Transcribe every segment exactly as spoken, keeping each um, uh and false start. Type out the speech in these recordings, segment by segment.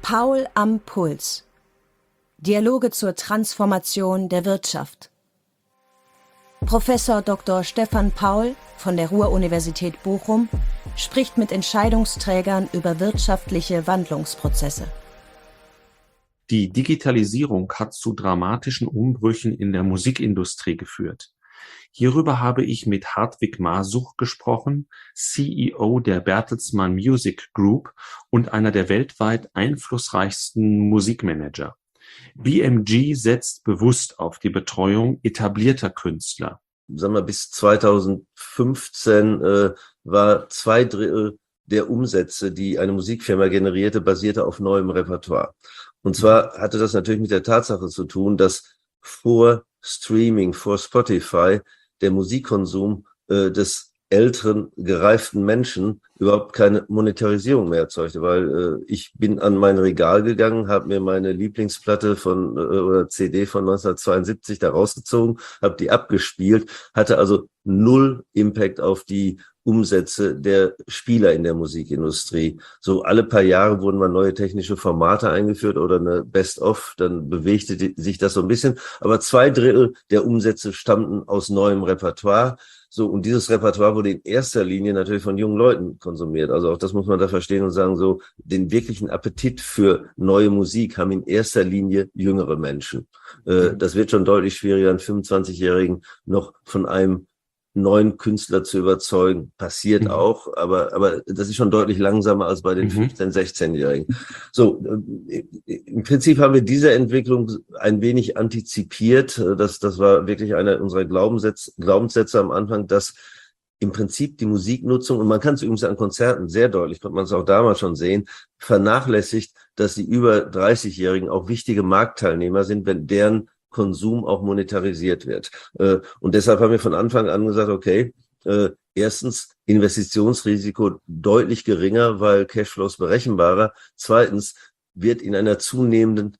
Paul am Puls. Dialoge zur Transformation der Wirtschaft. Professor Doktor Stefan Paul von der Ruhr-Universität Bochum spricht mit Entscheidungsträgern über wirtschaftliche Wandlungsprozesse. Die Digitalisierung hat zu dramatischen Umbrüchen in der Musikindustrie geführt. Hierüber habe ich mit Hartwig Masuch gesprochen, C E O der Bertelsmann Music Group und einer der weltweit einflussreichsten Musikmanager. B M G setzt bewusst auf die Betreuung etablierter Künstler. Sagen wir, bis zweitausendfünfzehn äh, war zwei Drittel der Umsätze, die eine Musikfirma generierte, basierte auf neuem Repertoire. Und zwar hatte das natürlich mit der Tatsache zu tun, dass vor Streaming, vor Spotify der Musikkonsum äh, des älteren, gereiften Menschen überhaupt keine Monetarisierung mehr erzeugte, weil äh, ich bin an mein Regal gegangen, habe mir meine Lieblingsplatte von äh, oder C D von neunzehnhundertzweiundsiebzig da rausgezogen, habe die abgespielt, hatte also null Impact auf die Umsätze der Spieler in der Musikindustrie. So alle paar Jahre wurden mal neue technische Formate eingeführt oder eine Best-of, dann bewegte die, sich das so ein bisschen. Aber zwei Drittel der Umsätze stammten aus neuem Repertoire. So, und dieses Repertoire wurde in erster Linie natürlich von jungen Leuten konsumiert. Also auch das muss man da verstehen und sagen, so den wirklichen Appetit für neue Musik haben in erster Linie jüngere Menschen. Äh, das wird schon deutlich schwieriger, einen fünfundzwanzigjährigen noch von einem neuen Künstler zu überzeugen. Passiert mhm. auch, aber aber das ist schon deutlich langsamer als bei den mhm. fünfzehn-, sechzehnjährigen. So, äh, im Prinzip haben wir diese Entwicklung ein wenig antizipiert. Das das war wirklich einer unserer Glaubenssätze, Glaubenssätze am Anfang, dass im Prinzip die Musiknutzung, und man kann es übrigens an Konzerten sehr deutlich, konnte man es auch damals schon sehen, vernachlässigt, dass die über dreißigjährigen auch wichtige Marktteilnehmer sind, wenn deren Konsum auch monetarisiert wird. Und deshalb haben wir von Anfang an gesagt, okay, erstens Investitionsrisiko deutlich geringer, weil Cashflows berechenbarer. Zweitens wird in einer zunehmenden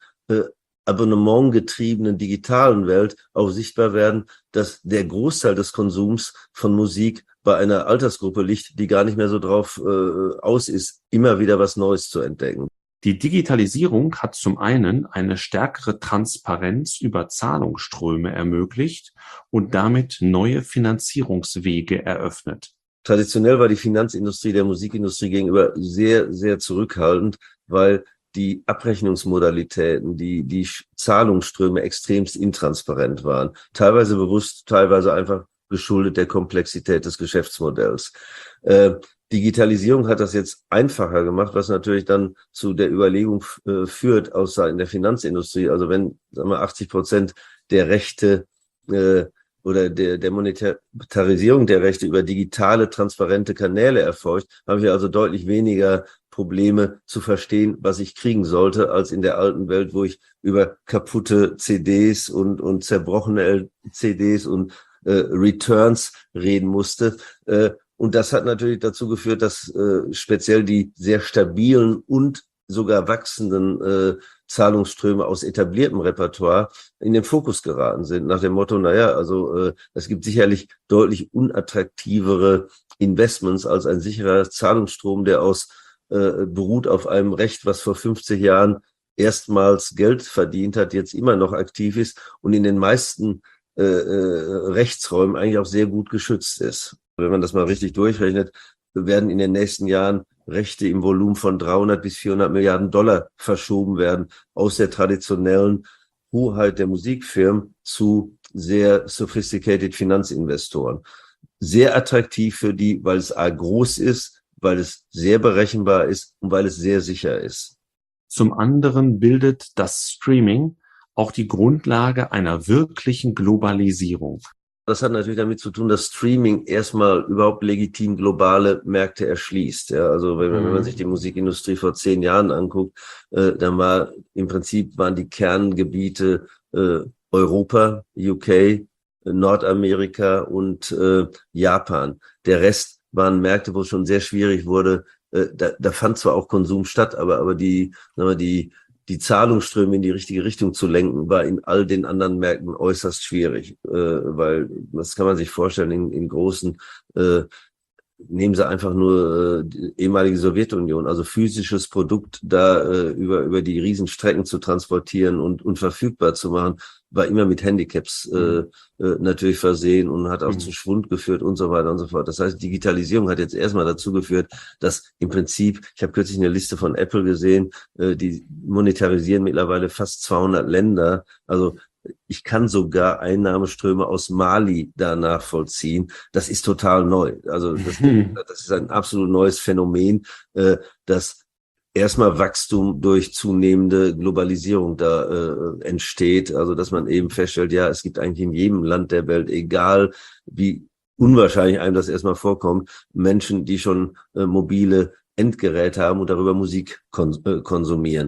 abonnementgetriebenen digitalen Welt auch sichtbar werden, dass der Großteil des Konsums von Musik bei einer Altersgruppe liegt, die gar nicht mehr so drauf äh, aus ist, immer wieder was Neues zu entdecken. Die Digitalisierung hat zum einen eine stärkere Transparenz über Zahlungsströme ermöglicht und damit neue Finanzierungswege eröffnet. Traditionell war die Finanzindustrie der Musikindustrie gegenüber sehr, sehr zurückhaltend, weil die Abrechnungsmodalitäten, die, die Zahlungsströme extremst intransparent waren. Teilweise bewusst, teilweise einfach geschuldet der Komplexität des Geschäftsmodells. Äh, Digitalisierung hat das jetzt einfacher gemacht, was natürlich dann zu der Überlegung äh, führt aus Seiten der Finanzindustrie. Also wenn, sagen wir, achtzig Prozent der Rechte äh, oder der, der Monetarisierung der Rechte über digitale, transparente Kanäle erfolgt, haben wir also deutlich weniger Probleme zu verstehen, was ich kriegen sollte, als in der alten Welt, wo ich über kaputte C Ds und, und zerbrochene C Ds und äh, Returns reden musste. Äh, Und das hat natürlich dazu geführt, dass äh, speziell die sehr stabilen und sogar wachsenden äh, Zahlungsströme aus etabliertem Repertoire in den Fokus geraten sind. Nach dem Motto, naja, also äh, es gibt sicherlich deutlich unattraktivere Investments als ein sicherer Zahlungsstrom, der aus äh, beruht auf einem Recht, was vor fünfzig Jahren erstmals Geld verdient hat, jetzt immer noch aktiv ist und in den meisten äh, äh, Rechtsräumen eigentlich auch sehr gut geschützt ist. Wenn man das mal richtig durchrechnet, werden in den nächsten Jahren Rechte im Volumen von dreihundert bis vierhundert Milliarden Dollar verschoben werden aus der traditionellen Hoheit der Musikfirmen zu sehr sophisticated Finanzinvestoren. Sehr attraktiv für die, weil es A groß ist, weil es sehr berechenbar ist und weil es sehr sicher ist. Zum anderen bildet das Streaming auch die Grundlage einer wirklichen Globalisierung. Das hat natürlich damit zu tun, dass Streaming erstmal überhaupt legitim globale Märkte erschließt. Ja, also wenn, wenn man sich die Musikindustrie vor zehn Jahren anguckt, äh, dann war im Prinzip waren die Kerngebiete äh, Europa, U K, Nordamerika und äh, Japan. Der Rest waren Märkte, wo es schon sehr schwierig wurde. Äh, da, da fand zwar auch Konsum statt, aber aber die, sagen wir, die die Zahlungsströme in die richtige Richtung zu lenken, war in all den anderen Märkten äußerst schwierig, äh, weil das kann man sich vorstellen in, in großen äh, nehmen Sie einfach nur äh, die ehemalige Sowjetunion, also physisches Produkt da äh, über über die Riesenstrecken zu transportieren und und verfügbar zu machen, war immer mit Handicaps äh, äh, natürlich versehen und hat auch Mhm. zu Schwund geführt und so weiter und so fort. Das heißt, Digitalisierung hat jetzt erstmal dazu geführt, dass im Prinzip, ich habe kürzlich eine Liste von Apple gesehen, äh, die monetarisieren mittlerweile fast zweihundert Länder, also ich kann sogar Einnahmeströme aus Mali da nachvollziehen. Das ist total neu. Also das, das ist ein absolut neues Phänomen, äh, dass erstmal Wachstum durch zunehmende Globalisierung da äh, entsteht. Also dass man eben feststellt, ja, es gibt eigentlich in jedem Land der Welt, egal wie unwahrscheinlich einem das erstmal vorkommt, Menschen, die schon äh, mobile Endgeräte haben und darüber Musik kon- äh, konsumieren.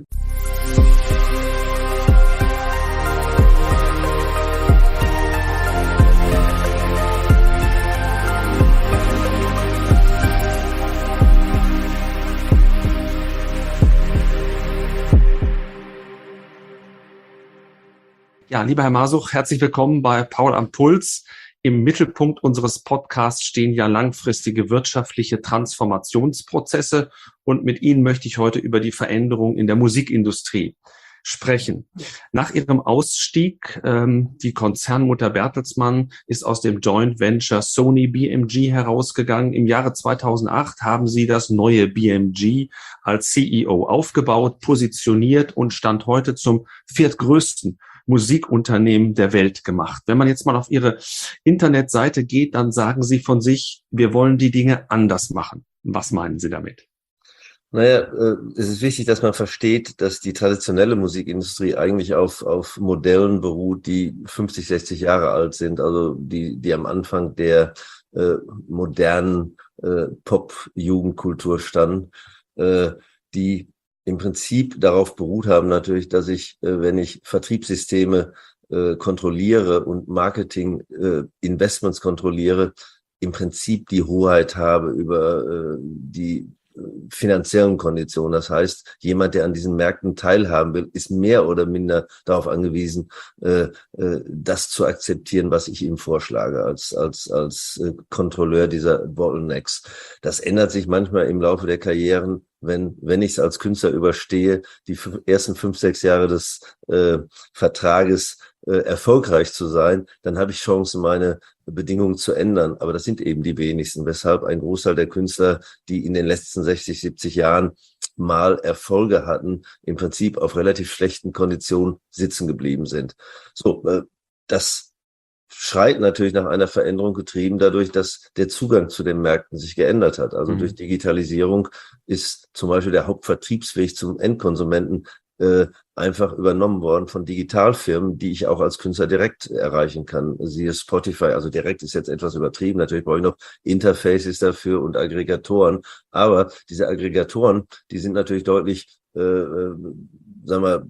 Ja, lieber Herr Masuch, herzlich willkommen bei Paul am Puls. Im Mittelpunkt unseres Podcasts stehen ja langfristige wirtschaftliche Transformationsprozesse und mit Ihnen möchte ich heute über die Veränderung in der Musikindustrie sprechen. Nach Ihrem Ausstieg, ähm, die Konzernmutter Bertelsmann ist aus dem Joint Venture Sony B M G herausgegangen. Im Jahre zweitausendacht haben Sie das neue B M G als C E O aufgebaut, positioniert und stand heute zum viertgrößten Musikunternehmen der Welt gemacht. Wenn man jetzt mal auf Ihre Internetseite geht, dann sagen Sie von sich, wir wollen die Dinge anders machen. Was meinen Sie damit? Naja, äh, es ist wichtig, dass man versteht, dass die traditionelle Musikindustrie eigentlich auf auf Modellen beruht, die fünfzig, sechzig Jahre alt sind, also die die am Anfang der äh, modernen äh, Pop-Jugendkultur standen, äh, die im Prinzip darauf beruht haben natürlich, dass ich, äh, wenn ich Vertriebssysteme äh, kontrolliere und Marketing-Investments äh, kontrolliere, im Prinzip die Hoheit habe über äh, die finanziellen Konditionen. Das heißt, jemand, der an diesen Märkten teilhaben will, ist mehr oder minder darauf angewiesen, äh, äh, das zu akzeptieren, was ich ihm vorschlage als als als äh, Kontrolleur dieser Bottlenecks. Das ändert sich manchmal im Laufe der Karrieren, wenn wenn ich es als Künstler überstehe, die f- ersten fünf, sechs Jahre des äh, Vertrages äh, erfolgreich zu sein, dann habe ich Chancen, meine Bedingungen zu ändern. Aber das sind eben die wenigsten, weshalb ein Großteil der Künstler, die in den letzten sechzig, siebzig Jahren mal Erfolge hatten, im Prinzip auf relativ schlechten Konditionen sitzen geblieben sind. So, äh, das schreit natürlich nach einer Veränderung, getrieben dadurch, dass der Zugang zu den Märkten sich geändert hat. Also mhm. durch Digitalisierung ist zum Beispiel der Hauptvertriebsweg zum Endkonsumenten äh, einfach übernommen worden von Digitalfirmen, die ich auch als Künstler direkt erreichen kann. Siehe Spotify, also direkt ist jetzt etwas übertrieben. Natürlich brauche ich noch Interfaces dafür und Aggregatoren. Aber diese Aggregatoren, die sind natürlich deutlich, äh, äh, sagen wir,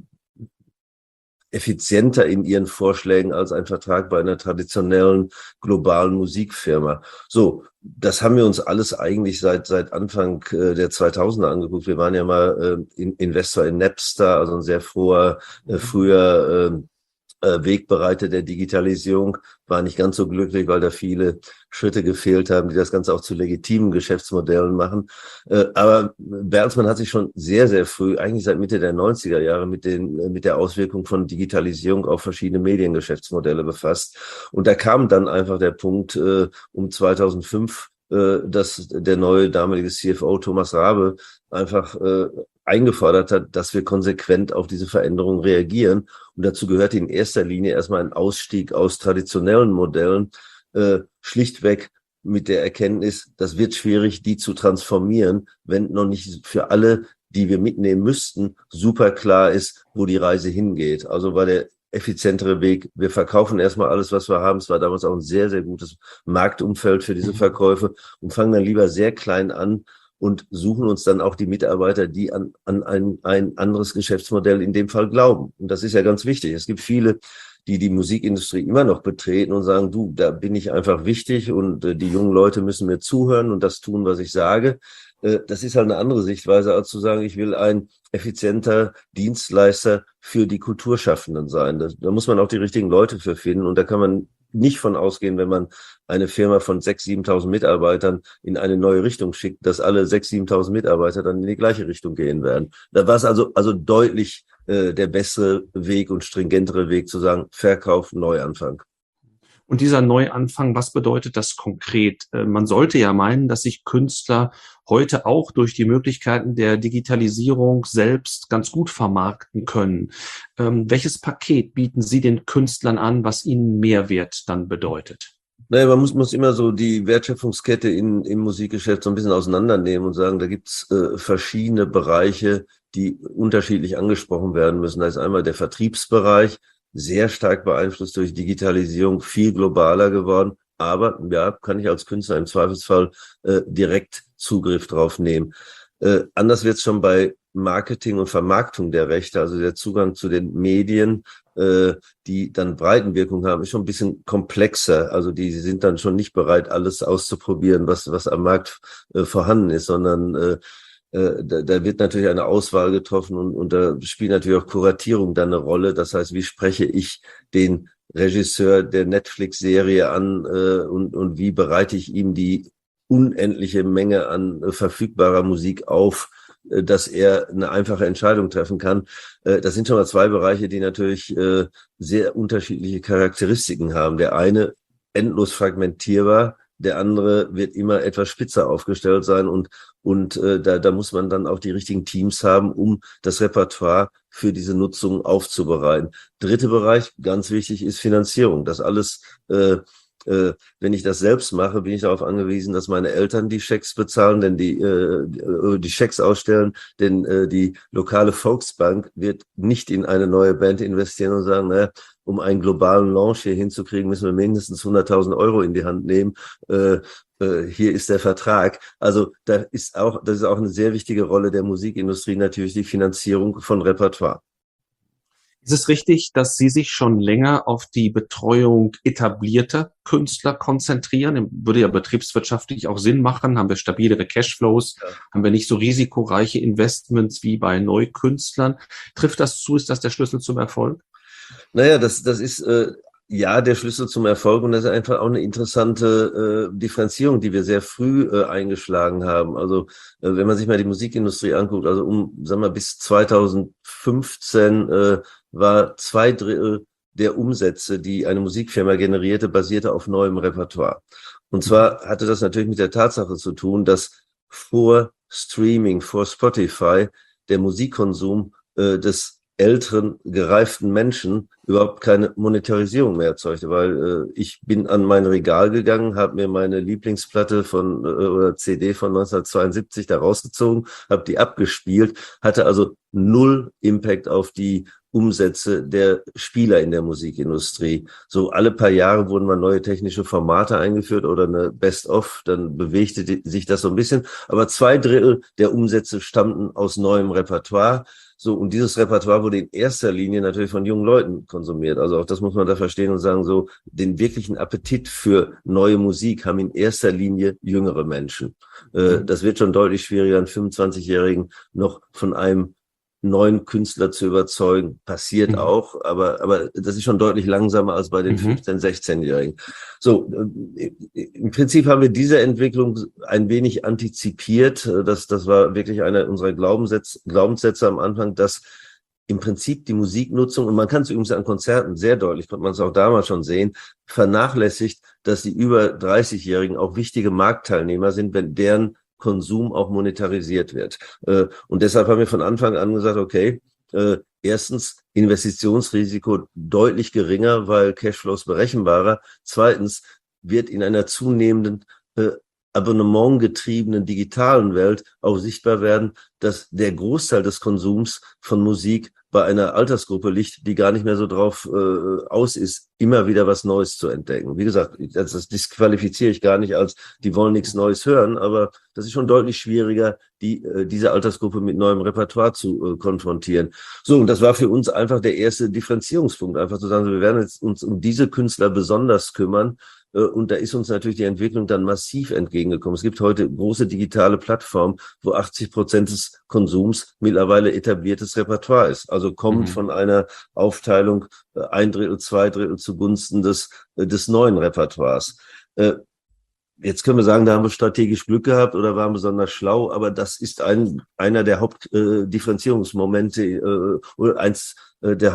effizienter in ihren Vorschlägen als ein Vertrag bei einer traditionellen globalen Musikfirma. So, das haben wir uns alles eigentlich seit seit Anfang äh, der zweitausender angeguckt. Wir waren ja mal äh, in, Investor in Napster, also ein sehr froher, äh, früher äh, Wegbereiter der Digitalisierung, war nicht ganz so glücklich, weil da viele Schritte gefehlt haben, die das Ganze auch zu legitimen Geschäftsmodellen machen. Aber Bertelsmann hat sich schon sehr, sehr früh, eigentlich seit Mitte der neunziger Jahre, mit den mit der Auswirkung von Digitalisierung auf verschiedene Mediengeschäftsmodelle befasst. Und da kam dann einfach der Punkt um zweitausendfünf, dass der neue damalige C F O Thomas Rabe einfach eingefordert hat, dass wir konsequent auf diese Veränderungen reagieren. Und dazu gehört in erster Linie erstmal ein Ausstieg aus traditionellen Modellen, äh, schlichtweg mit der Erkenntnis, das wird schwierig, die zu transformieren, wenn noch nicht für alle, die wir mitnehmen müssten, super klar ist, wo die Reise hingeht. Also war der effizientere Weg, wir verkaufen erstmal alles, was wir haben. Es war damals auch ein sehr, sehr gutes Marktumfeld für diese Verkäufe und fangen dann lieber sehr klein an und suchen uns dann auch die Mitarbeiter, die an, an ein, ein anderes Geschäftsmodell in dem Fall glauben. Und das ist ja ganz wichtig. Es gibt viele, die die Musikindustrie immer noch betreten und sagen, du, da bin ich einfach wichtig und äh, die jungen Leute müssen mir zuhören und das tun, was ich sage. Äh, das ist halt eine andere Sichtweise, als zu sagen, ich will ein effizienter Dienstleister für die Kulturschaffenden sein. Das, da muss man auch die richtigen Leute für finden und da kann man nicht von ausgehen, wenn man eine Firma von sechstausend, siebentausend Mitarbeitern in eine neue Richtung schickt, dass alle sechstausend, siebentausend Mitarbeiter dann in die gleiche Richtung gehen werden. Da war es also, also deutlich äh, der bessere Weg und stringentere Weg zu sagen, Verkauf, Neuanfang. Und dieser Neuanfang, was bedeutet das konkret? Man sollte ja meinen, dass sich Künstler heute auch durch die Möglichkeiten der Digitalisierung selbst ganz gut vermarkten können. Ähm, welches Paket bieten Sie den Künstlern an, was ihnen Mehrwert dann bedeutet? Naja, man muss, muss immer so die Wertschöpfungskette in, im Musikgeschäft so ein bisschen auseinandernehmen und sagen, da gibt's äh, verschiedene Bereiche, die unterschiedlich angesprochen werden müssen. Da ist einmal der Vertriebsbereich, sehr stark beeinflusst durch Digitalisierung, viel globaler geworden. Aber ja, kann ich als Künstler im Zweifelsfall äh, direkt Zugriff drauf nehmen. Äh, anders wird es schon bei Marketing und Vermarktung der Rechte, also der Zugang zu den Medien, äh, die dann Breitenwirkung haben, ist schon ein bisschen komplexer. Also die sind dann schon nicht bereit, alles auszuprobieren, was was am Markt äh, vorhanden ist, sondern äh, Da, da wird natürlich eine Auswahl getroffen und, und da spielt natürlich auch Kuratierung dann eine Rolle. Das heißt, wie spreche ich den Regisseur der Netflix-Serie an äh, und, und wie bereite ich ihm die unendliche Menge an äh, verfügbarer Musik auf, äh, dass er eine einfache Entscheidung treffen kann. Äh, das sind schon mal zwei Bereiche, die natürlich äh, sehr unterschiedliche Charakteristiken haben. Der eine endlos fragmentierbar, der andere wird immer etwas spitzer aufgestellt sein und und äh, da da muss man dann auch die richtigen Teams haben, um das Repertoire für diese Nutzung aufzubereiten. Dritter Bereich, ganz wichtig, ist Finanzierung. Das alles, äh, äh, wenn ich das selbst mache, bin ich darauf angewiesen, dass meine Eltern die Schecks bezahlen, denn die äh, die Schecks ausstellen, denn äh, die lokale Volksbank wird nicht in eine neue Band investieren und sagen, naja, um einen globalen Launch hier hinzukriegen, müssen wir mindestens hunderttausend Euro in die Hand nehmen. Äh, äh, hier ist der Vertrag. Also da ist auch, das ist auch eine sehr wichtige Rolle der Musikindustrie, natürlich die Finanzierung von Repertoire. Ist es richtig, dass Sie sich schon länger auf die Betreuung etablierter Künstler konzentrieren? Würde ja betriebswirtschaftlich auch Sinn machen. Haben wir stabilere Cashflows? Ja. Haben wir nicht so risikoreiche Investments wie bei Neukünstlern? Trifft das zu? Ist das der Schlüssel zum Erfolg? Naja, das, das ist äh, ja der Schlüssel zum Erfolg und das ist einfach auch eine interessante äh, Differenzierung, die wir sehr früh äh, eingeschlagen haben. Also äh, wenn man sich mal die Musikindustrie anguckt, also um, sagen wir mal, bis zweitausendfünfzehn äh, war zwei Drittel der Umsätze, die eine Musikfirma generierte, basierte auf neuem Repertoire. Und zwar hatte das natürlich mit der Tatsache zu tun, dass vor Streaming, vor Spotify der Musikkonsum äh, des älteren, gereiften Menschen überhaupt keine Monetarisierung mehr erzeugte, weil äh, ich bin an mein Regal gegangen, habe mir meine Lieblingsplatte von äh, oder C D von neunzehnhundertzweiundsiebzig da rausgezogen, habe die abgespielt, hatte also null Impact auf die Umsätze der Spieler in der Musikindustrie. So alle paar Jahre wurden mal neue technische Formate eingeführt oder eine Best-of, dann bewegte die, sich das so ein bisschen, aber zwei Drittel der Umsätze stammten aus neuem Repertoire. So, und dieses Repertoire wurde in erster Linie natürlich von jungen Leuten konsumiert. Also auch das muss man da verstehen und sagen, so den wirklichen Appetit für neue Musik haben in erster Linie jüngere Menschen. Äh, das wird schon deutlich schwieriger, einen fünfundzwanzigjährigen noch von einem neuen Künstler zu überzeugen. Passiert mhm. auch, aber aber das ist schon deutlich langsamer als bei den mhm. fünfzehn-, sechzehnjährigen. So, äh, im Prinzip haben wir diese Entwicklung ein wenig antizipiert. Das das war wirklich einer unserer Glaubenssätze, Glaubenssätze am Anfang, dass im Prinzip die Musiknutzung, und man kann es übrigens an Konzerten sehr deutlich, konnte man es auch damals schon sehen, vernachlässigt, dass die über dreißigjährigen auch wichtige Marktteilnehmer sind, wenn deren Konsum auch monetarisiert wird. Und deshalb haben wir von Anfang an gesagt, okay, erstens Investitionsrisiko deutlich geringer, weil Cashflows berechenbarer. Zweitens wird in einer zunehmenden abonnementgetriebenen digitalen Welt auch sichtbar werden, dass der Großteil des Konsums von Musik bei einer Altersgruppe liegt, die gar nicht mehr so drauf äh, aus ist, immer wieder was Neues zu entdecken. Wie gesagt, das, das disqualifiziere ich gar nicht als, die wollen nichts Neues hören, aber das ist schon deutlich schwieriger, die äh, diese Altersgruppe mit neuem Repertoire zu äh, konfrontieren. So, und das war für uns einfach der erste Differenzierungspunkt, einfach zu sagen, wir werden jetzt uns um diese Künstler besonders kümmern, Und da ist uns natürlich die Entwicklung dann massiv entgegengekommen. Es gibt heute große digitale Plattformen, wo achtzig Prozent des Konsums mittlerweile etabliertes Repertoire ist. Also kommt mhm. von einer Aufteilung ein Drittel, zwei Drittel zugunsten des, des neuen Repertoires. Jetzt können wir sagen, da haben wir strategisch Glück gehabt oder waren besonders schlau, aber das ist ein, einer der Hauptdifferenzierungsmomente äh, oder eins äh, der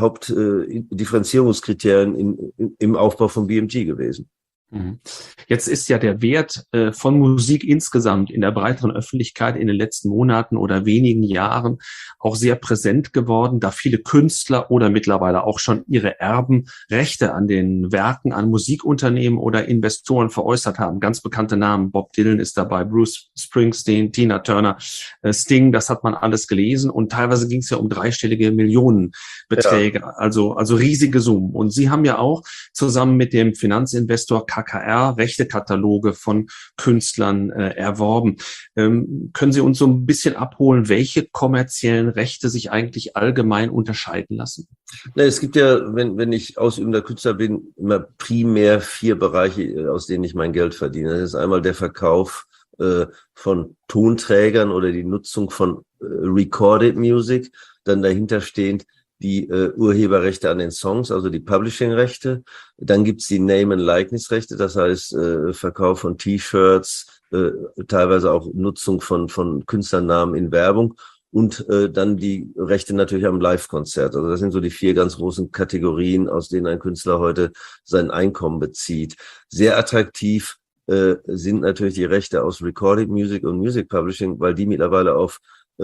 Hauptdifferenzierungskriterien äh, im Aufbau von B M G gewesen. Jetzt ist ja der Wert äh, von Musik insgesamt in der breiteren Öffentlichkeit in den letzten Monaten oder wenigen Jahren auch sehr präsent geworden, da viele Künstler oder mittlerweile auch schon ihre Erben Rechte an den Werken, an Musikunternehmen oder Investoren veräußert haben. Ganz bekannte Namen, Bob Dylan ist dabei, Bruce Springsteen, Tina Turner, äh, Sting, das hat man alles gelesen und teilweise ging es ja um dreistellige Millionenbeträge, ja. also also riesige Summen. Und Sie haben ja auch zusammen mit dem Finanzinvestor K K R Rechtekataloge von Künstlern äh, erworben. Ähm, können Sie uns so ein bisschen abholen, welche kommerziellen Rechte sich eigentlich allgemein unterscheiden lassen? Na, es gibt ja, wenn, wenn ich ausübender Künstler bin, immer primär vier Bereiche, aus denen ich mein Geld verdiene. Das ist einmal der Verkauf äh, von Tonträgern oder die Nutzung von äh, Recorded Music, dann dahinter stehend die äh, Urheberrechte an den Songs, also die Publishing-Rechte. Dann gibt's die Name-and-Likeness-Rechte, das heißt äh, Verkauf von T-Shirts, äh, teilweise auch Nutzung von von Künstlernamen in Werbung und äh, dann die Rechte natürlich am Live-Konzert. Also das sind so die vier ganz großen Kategorien, aus denen ein Künstler heute sein Einkommen bezieht. Sehr attraktiv äh, sind natürlich die Rechte aus Recorded Music und Music Publishing, weil die mittlerweile auf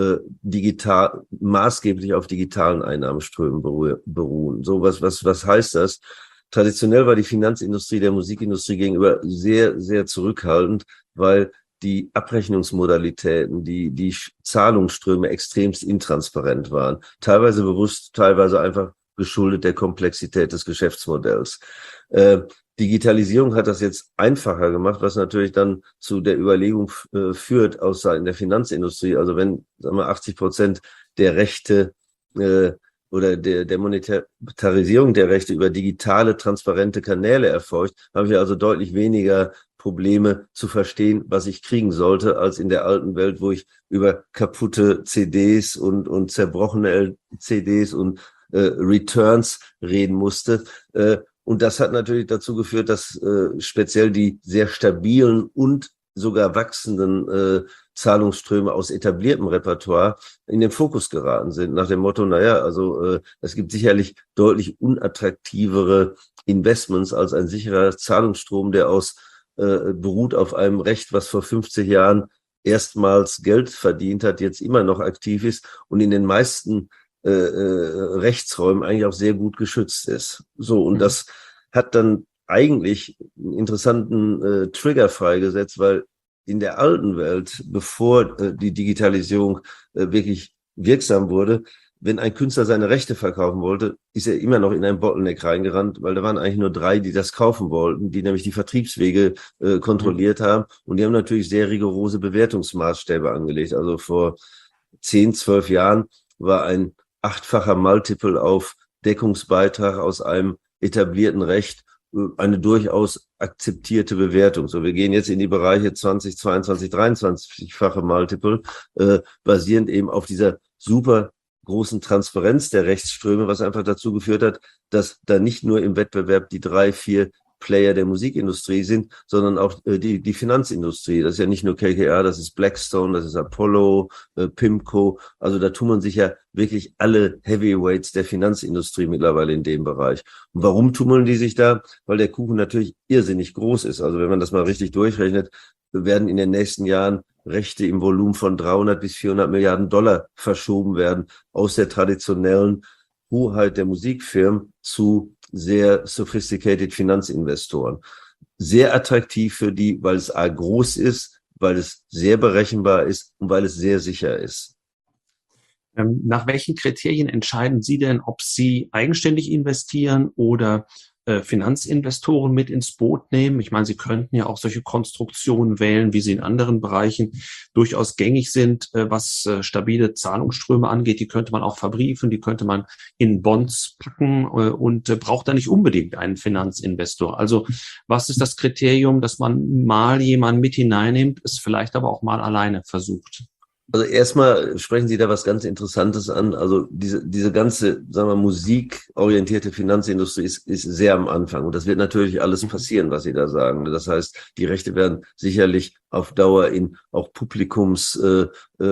digital, maßgeblich auf digitalen Einnahmeströmen beruhen. So was, was, was heißt das? Traditionell war die Finanzindustrie der Musikindustrie gegenüber sehr, sehr zurückhaltend, weil die Abrechnungsmodalitäten, die, die Zahlungsströme extremst intransparent waren. Teilweise bewusst, teilweise einfach geschuldet der Komplexität des Geschäftsmodells. Äh, Digitalisierung hat das jetzt einfacher gemacht, was natürlich dann zu der Überlegung äh, führt aus Seiten der Finanzindustrie. Also wenn, sagen wir, achtzig Prozent der Rechte äh, oder der, der Monetarisierung der Rechte über digitale, transparente Kanäle erfolgt, habe ich also deutlich weniger Probleme zu verstehen, was ich kriegen sollte, als in der alten Welt, wo ich über kaputte C Ds und, und zerbrochene C Ds und äh, Returns reden musste. Äh, Und das hat natürlich dazu geführt, dass äh, speziell die sehr stabilen und sogar wachsenden äh, Zahlungsströme aus etabliertem Repertoire in den Fokus geraten sind. Nach dem Motto, naja, also äh, es gibt sicherlich deutlich unattraktivere Investments als ein sicherer Zahlungsstrom, der aus äh, beruht auf einem Recht, was vor fünfzig Jahren erstmals Geld verdient hat, jetzt immer noch aktiv ist und in den meisten Äh, äh, Rechtsräumen eigentlich auch sehr gut geschützt ist. So, und mhm. das hat dann eigentlich einen interessanten äh, Trigger freigesetzt, weil in der alten Welt, bevor äh, die Digitalisierung äh, wirklich wirksam wurde, wenn ein Künstler seine Rechte verkaufen wollte, ist er immer noch in ein Bottleneck reingerannt, weil da waren eigentlich nur drei, die das kaufen wollten, die nämlich die Vertriebswege äh, kontrolliert mhm. haben. Und die haben natürlich sehr rigorose Bewertungsmaßstäbe angelegt. Also vor zehn, zwölf Jahren war ein achtfacher Multiple auf Deckungsbeitrag aus einem etablierten Recht eine durchaus akzeptierte Bewertung. So, wir gehen jetzt in die Bereiche zwanzig, zweiundzwanzig, dreiundzwanzig-fache Multiple, äh, basierend eben auf dieser super großen Transparenz der Rechtsströme, was einfach dazu geführt hat, dass da nicht nur im Wettbewerb die drei, vier Player der Musikindustrie sind, sondern auch äh, die die Finanzindustrie. Das ist ja nicht nur K K R, das ist Blackstone, das ist Apollo, äh, PIMCO. Also da tun man sich ja wirklich alle Heavyweights der Finanzindustrie mittlerweile in dem Bereich. Und warum tummeln die sich da? Weil der Kuchen natürlich irrsinnig groß ist. Also wenn man das mal richtig durchrechnet, werden in den nächsten Jahren Rechte im Volumen von dreihundert bis vierhundert Milliarden Dollar verschoben werden aus der traditionellen Hoheit der Musikfirmen zu sehr sophisticated Finanzinvestoren. Sehr attraktiv für die, weil es A groß ist, weil es sehr berechenbar ist und weil es sehr sicher ist. Nach welchen Kriterien entscheiden Sie denn, ob Sie eigenständig investieren oder äh, Finanzinvestoren mit ins Boot nehmen. Ich meine, Sie könnten ja auch solche Konstruktionen wählen, wie sie in anderen Bereichen durchaus gängig sind, äh, was äh, stabile Zahlungsströme angeht. Die könnte man auch verbriefen, die könnte man in Bonds packen äh, und äh, braucht da nicht unbedingt einen Finanzinvestor. Also was ist das Kriterium, dass man mal jemanden mit hineinnimmt, es vielleicht aber auch mal alleine versucht? Also erstmal sprechen Sie da was ganz Interessantes an. Also diese, diese ganze, sagen wir, musikorientierte Finanzindustrie ist, ist sehr am Anfang. Und das wird natürlich alles passieren, was Sie da sagen. Das heißt, die Rechte werden sicherlich auf Dauer in auch publikumsaffine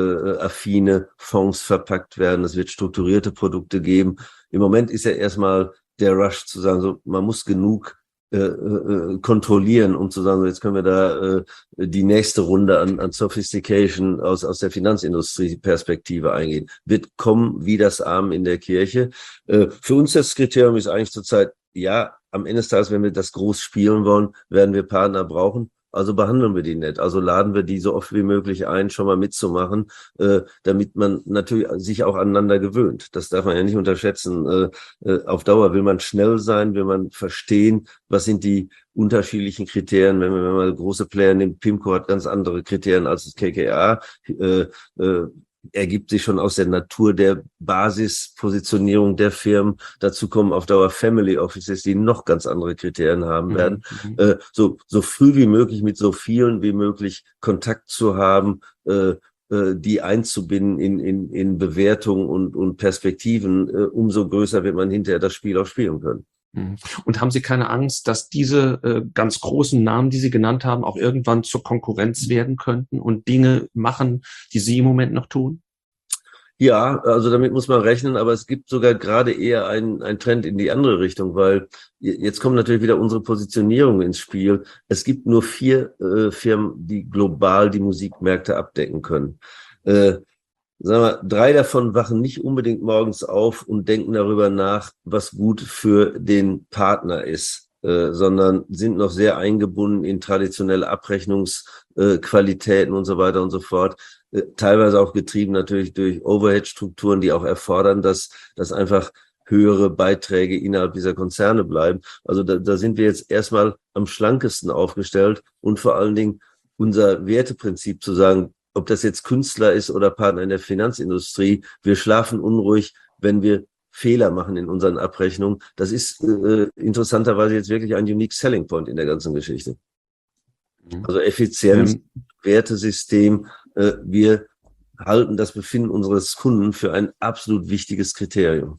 äh, äh, Fonds verpackt werden. Es wird strukturierte Produkte geben. Im Moment ist ja erstmal der Rush zu sagen, so, man muss genug Äh, äh, kontrollieren, um zu sagen, so, jetzt können wir da äh, die nächste Runde an, an Sophistication aus, aus der Finanzindustrie-Perspektive eingehen. Wird kommen wie das Amen in der Kirche. Äh, für uns das Kriterium ist eigentlich zurzeit, ja, am Ende des Tages, wenn wir das groß spielen wollen, werden wir Partner brauchen. Also behandeln wir die nett. Also laden wir die so oft wie möglich ein, schon mal mitzumachen, äh, damit man natürlich sich auch aneinander gewöhnt. Das darf man ja nicht unterschätzen. Äh, äh, auf Dauer will man schnell sein, will man verstehen, was sind die unterschiedlichen Kriterien. Wenn man, wenn man große Player nimmt, PIMCO hat ganz andere Kriterien als das K K A. Äh, äh, ergibt sich schon aus der Natur der Basispositionierung der Firmen. Dazu kommen auf Dauer Family Offices, die noch ganz andere Kriterien haben werden. Mhm. Äh, so, so früh wie möglich mit so vielen wie möglich Kontakt zu haben, äh, äh, die einzubinden in, in, in Bewertungen und, und Perspektiven, äh, umso größer wird man hinterher das Spiel auch spielen können. Und haben Sie keine Angst, dass diese äh, ganz großen Namen, die Sie genannt haben, auch irgendwann zur Konkurrenz werden könnten und Dinge machen, die Sie im Moment noch tun? Ja, also damit muss man rechnen, aber es gibt sogar gerade eher einen, einen Trend in die andere Richtung, weil jetzt kommt natürlich wieder unsere Positionierung ins Spiel. Es gibt nur vier äh, Firmen, die global die Musikmärkte abdecken können. Äh, Sagen wir, drei davon wachen nicht unbedingt morgens auf und denken darüber nach, was gut für den Partner ist, äh, sondern sind noch sehr eingebunden in traditionelle Abrechnungsqualitäten äh, und so weiter und so fort. Äh, teilweise auch getrieben natürlich durch Overhead-Strukturen, die auch erfordern, dass, dass einfach höhere Beiträge innerhalb dieser Konzerne bleiben. Also da, da sind wir jetzt erstmal am schlankesten aufgestellt und vor allen Dingen unser Werteprinzip zu sagen, ob das jetzt Künstler ist oder Partner in der Finanzindustrie, wir schlafen unruhig, wenn wir Fehler machen in unseren Abrechnungen. Das ist äh, interessanterweise jetzt wirklich ein unique selling point in der ganzen Geschichte. Also Effizienz, ähm. Wertesystem, äh, wir halten das Befinden unseres Kunden für ein absolut wichtiges Kriterium.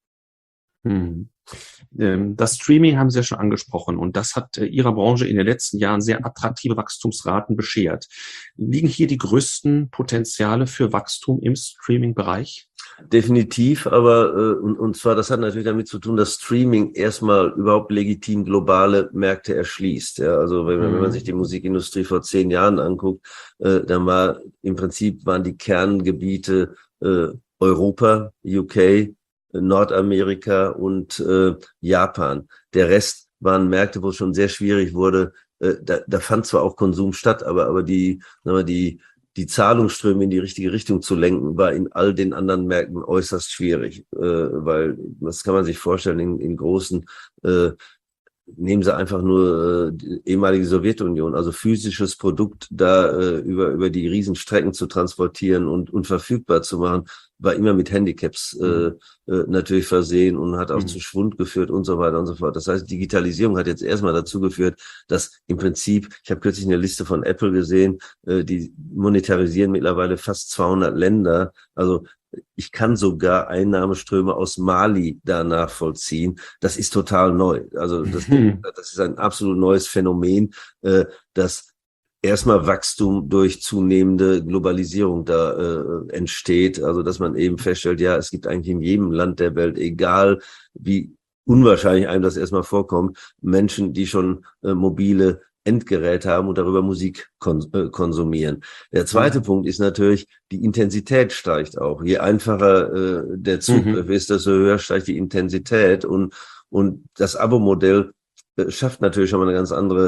Hm. Das Streaming haben Sie ja schon angesprochen und das hat Ihrer Branche in den letzten Jahren sehr attraktive Wachstumsraten beschert. Liegen hier die größten Potenziale für Wachstum im Streaming-Bereich? Definitiv, aber und, und zwar, das hat natürlich damit zu tun, dass Streaming erstmal überhaupt legitim globale Märkte erschließt. Ja, also wenn, mhm. wenn man sich die Musikindustrie vor zehn Jahren anguckt, äh, dann war im Prinzip waren die Kerngebiete äh, Europa, U K, Nordamerika und äh, Japan. Der Rest waren Märkte, wo es schon sehr schwierig wurde. Äh, da, da fand zwar auch Konsum statt, aber aber die, sagen wir, die die Zahlungsströme in die richtige Richtung zu lenken, war in all den anderen Märkten äußerst schwierig, äh, weil das kann man sich vorstellen in, in großen äh, nehmen Sie einfach nur äh, die ehemalige Sowjetunion, also physisches Produkt da äh, über über die Riesenstrecken zu transportieren und und verfügbar zu machen, war immer mit Handicaps äh, äh, natürlich versehen und hat auch mhm. zu Schwund geführt und so weiter und so fort. Das heißt, Digitalisierung hat jetzt erstmal dazu geführt, dass im Prinzip, ich habe kürzlich eine Liste von Apple gesehen, äh, die monetarisieren mittlerweile fast zweihundert Länder, also ich kann sogar Einnahmeströme aus Mali da nachvollziehen. Das ist total neu. Also das, mhm. das ist ein absolut neues Phänomen, äh, dass erstmal Wachstum durch zunehmende Globalisierung da äh, entsteht. Also dass man eben feststellt, ja, es gibt eigentlich in jedem Land der Welt, egal wie unwahrscheinlich einem das erstmal vorkommt, Menschen, die schon äh, mobile Endgerät haben und darüber Musik kon- äh, konsumieren. Der zweite mhm. Punkt ist natürlich, die Intensität steigt auch. Je einfacher äh, der Zugriff mhm. ist, desto höher steigt die Intensität und und das Abo-Modell äh, schafft natürlich schon mal eine ganz andere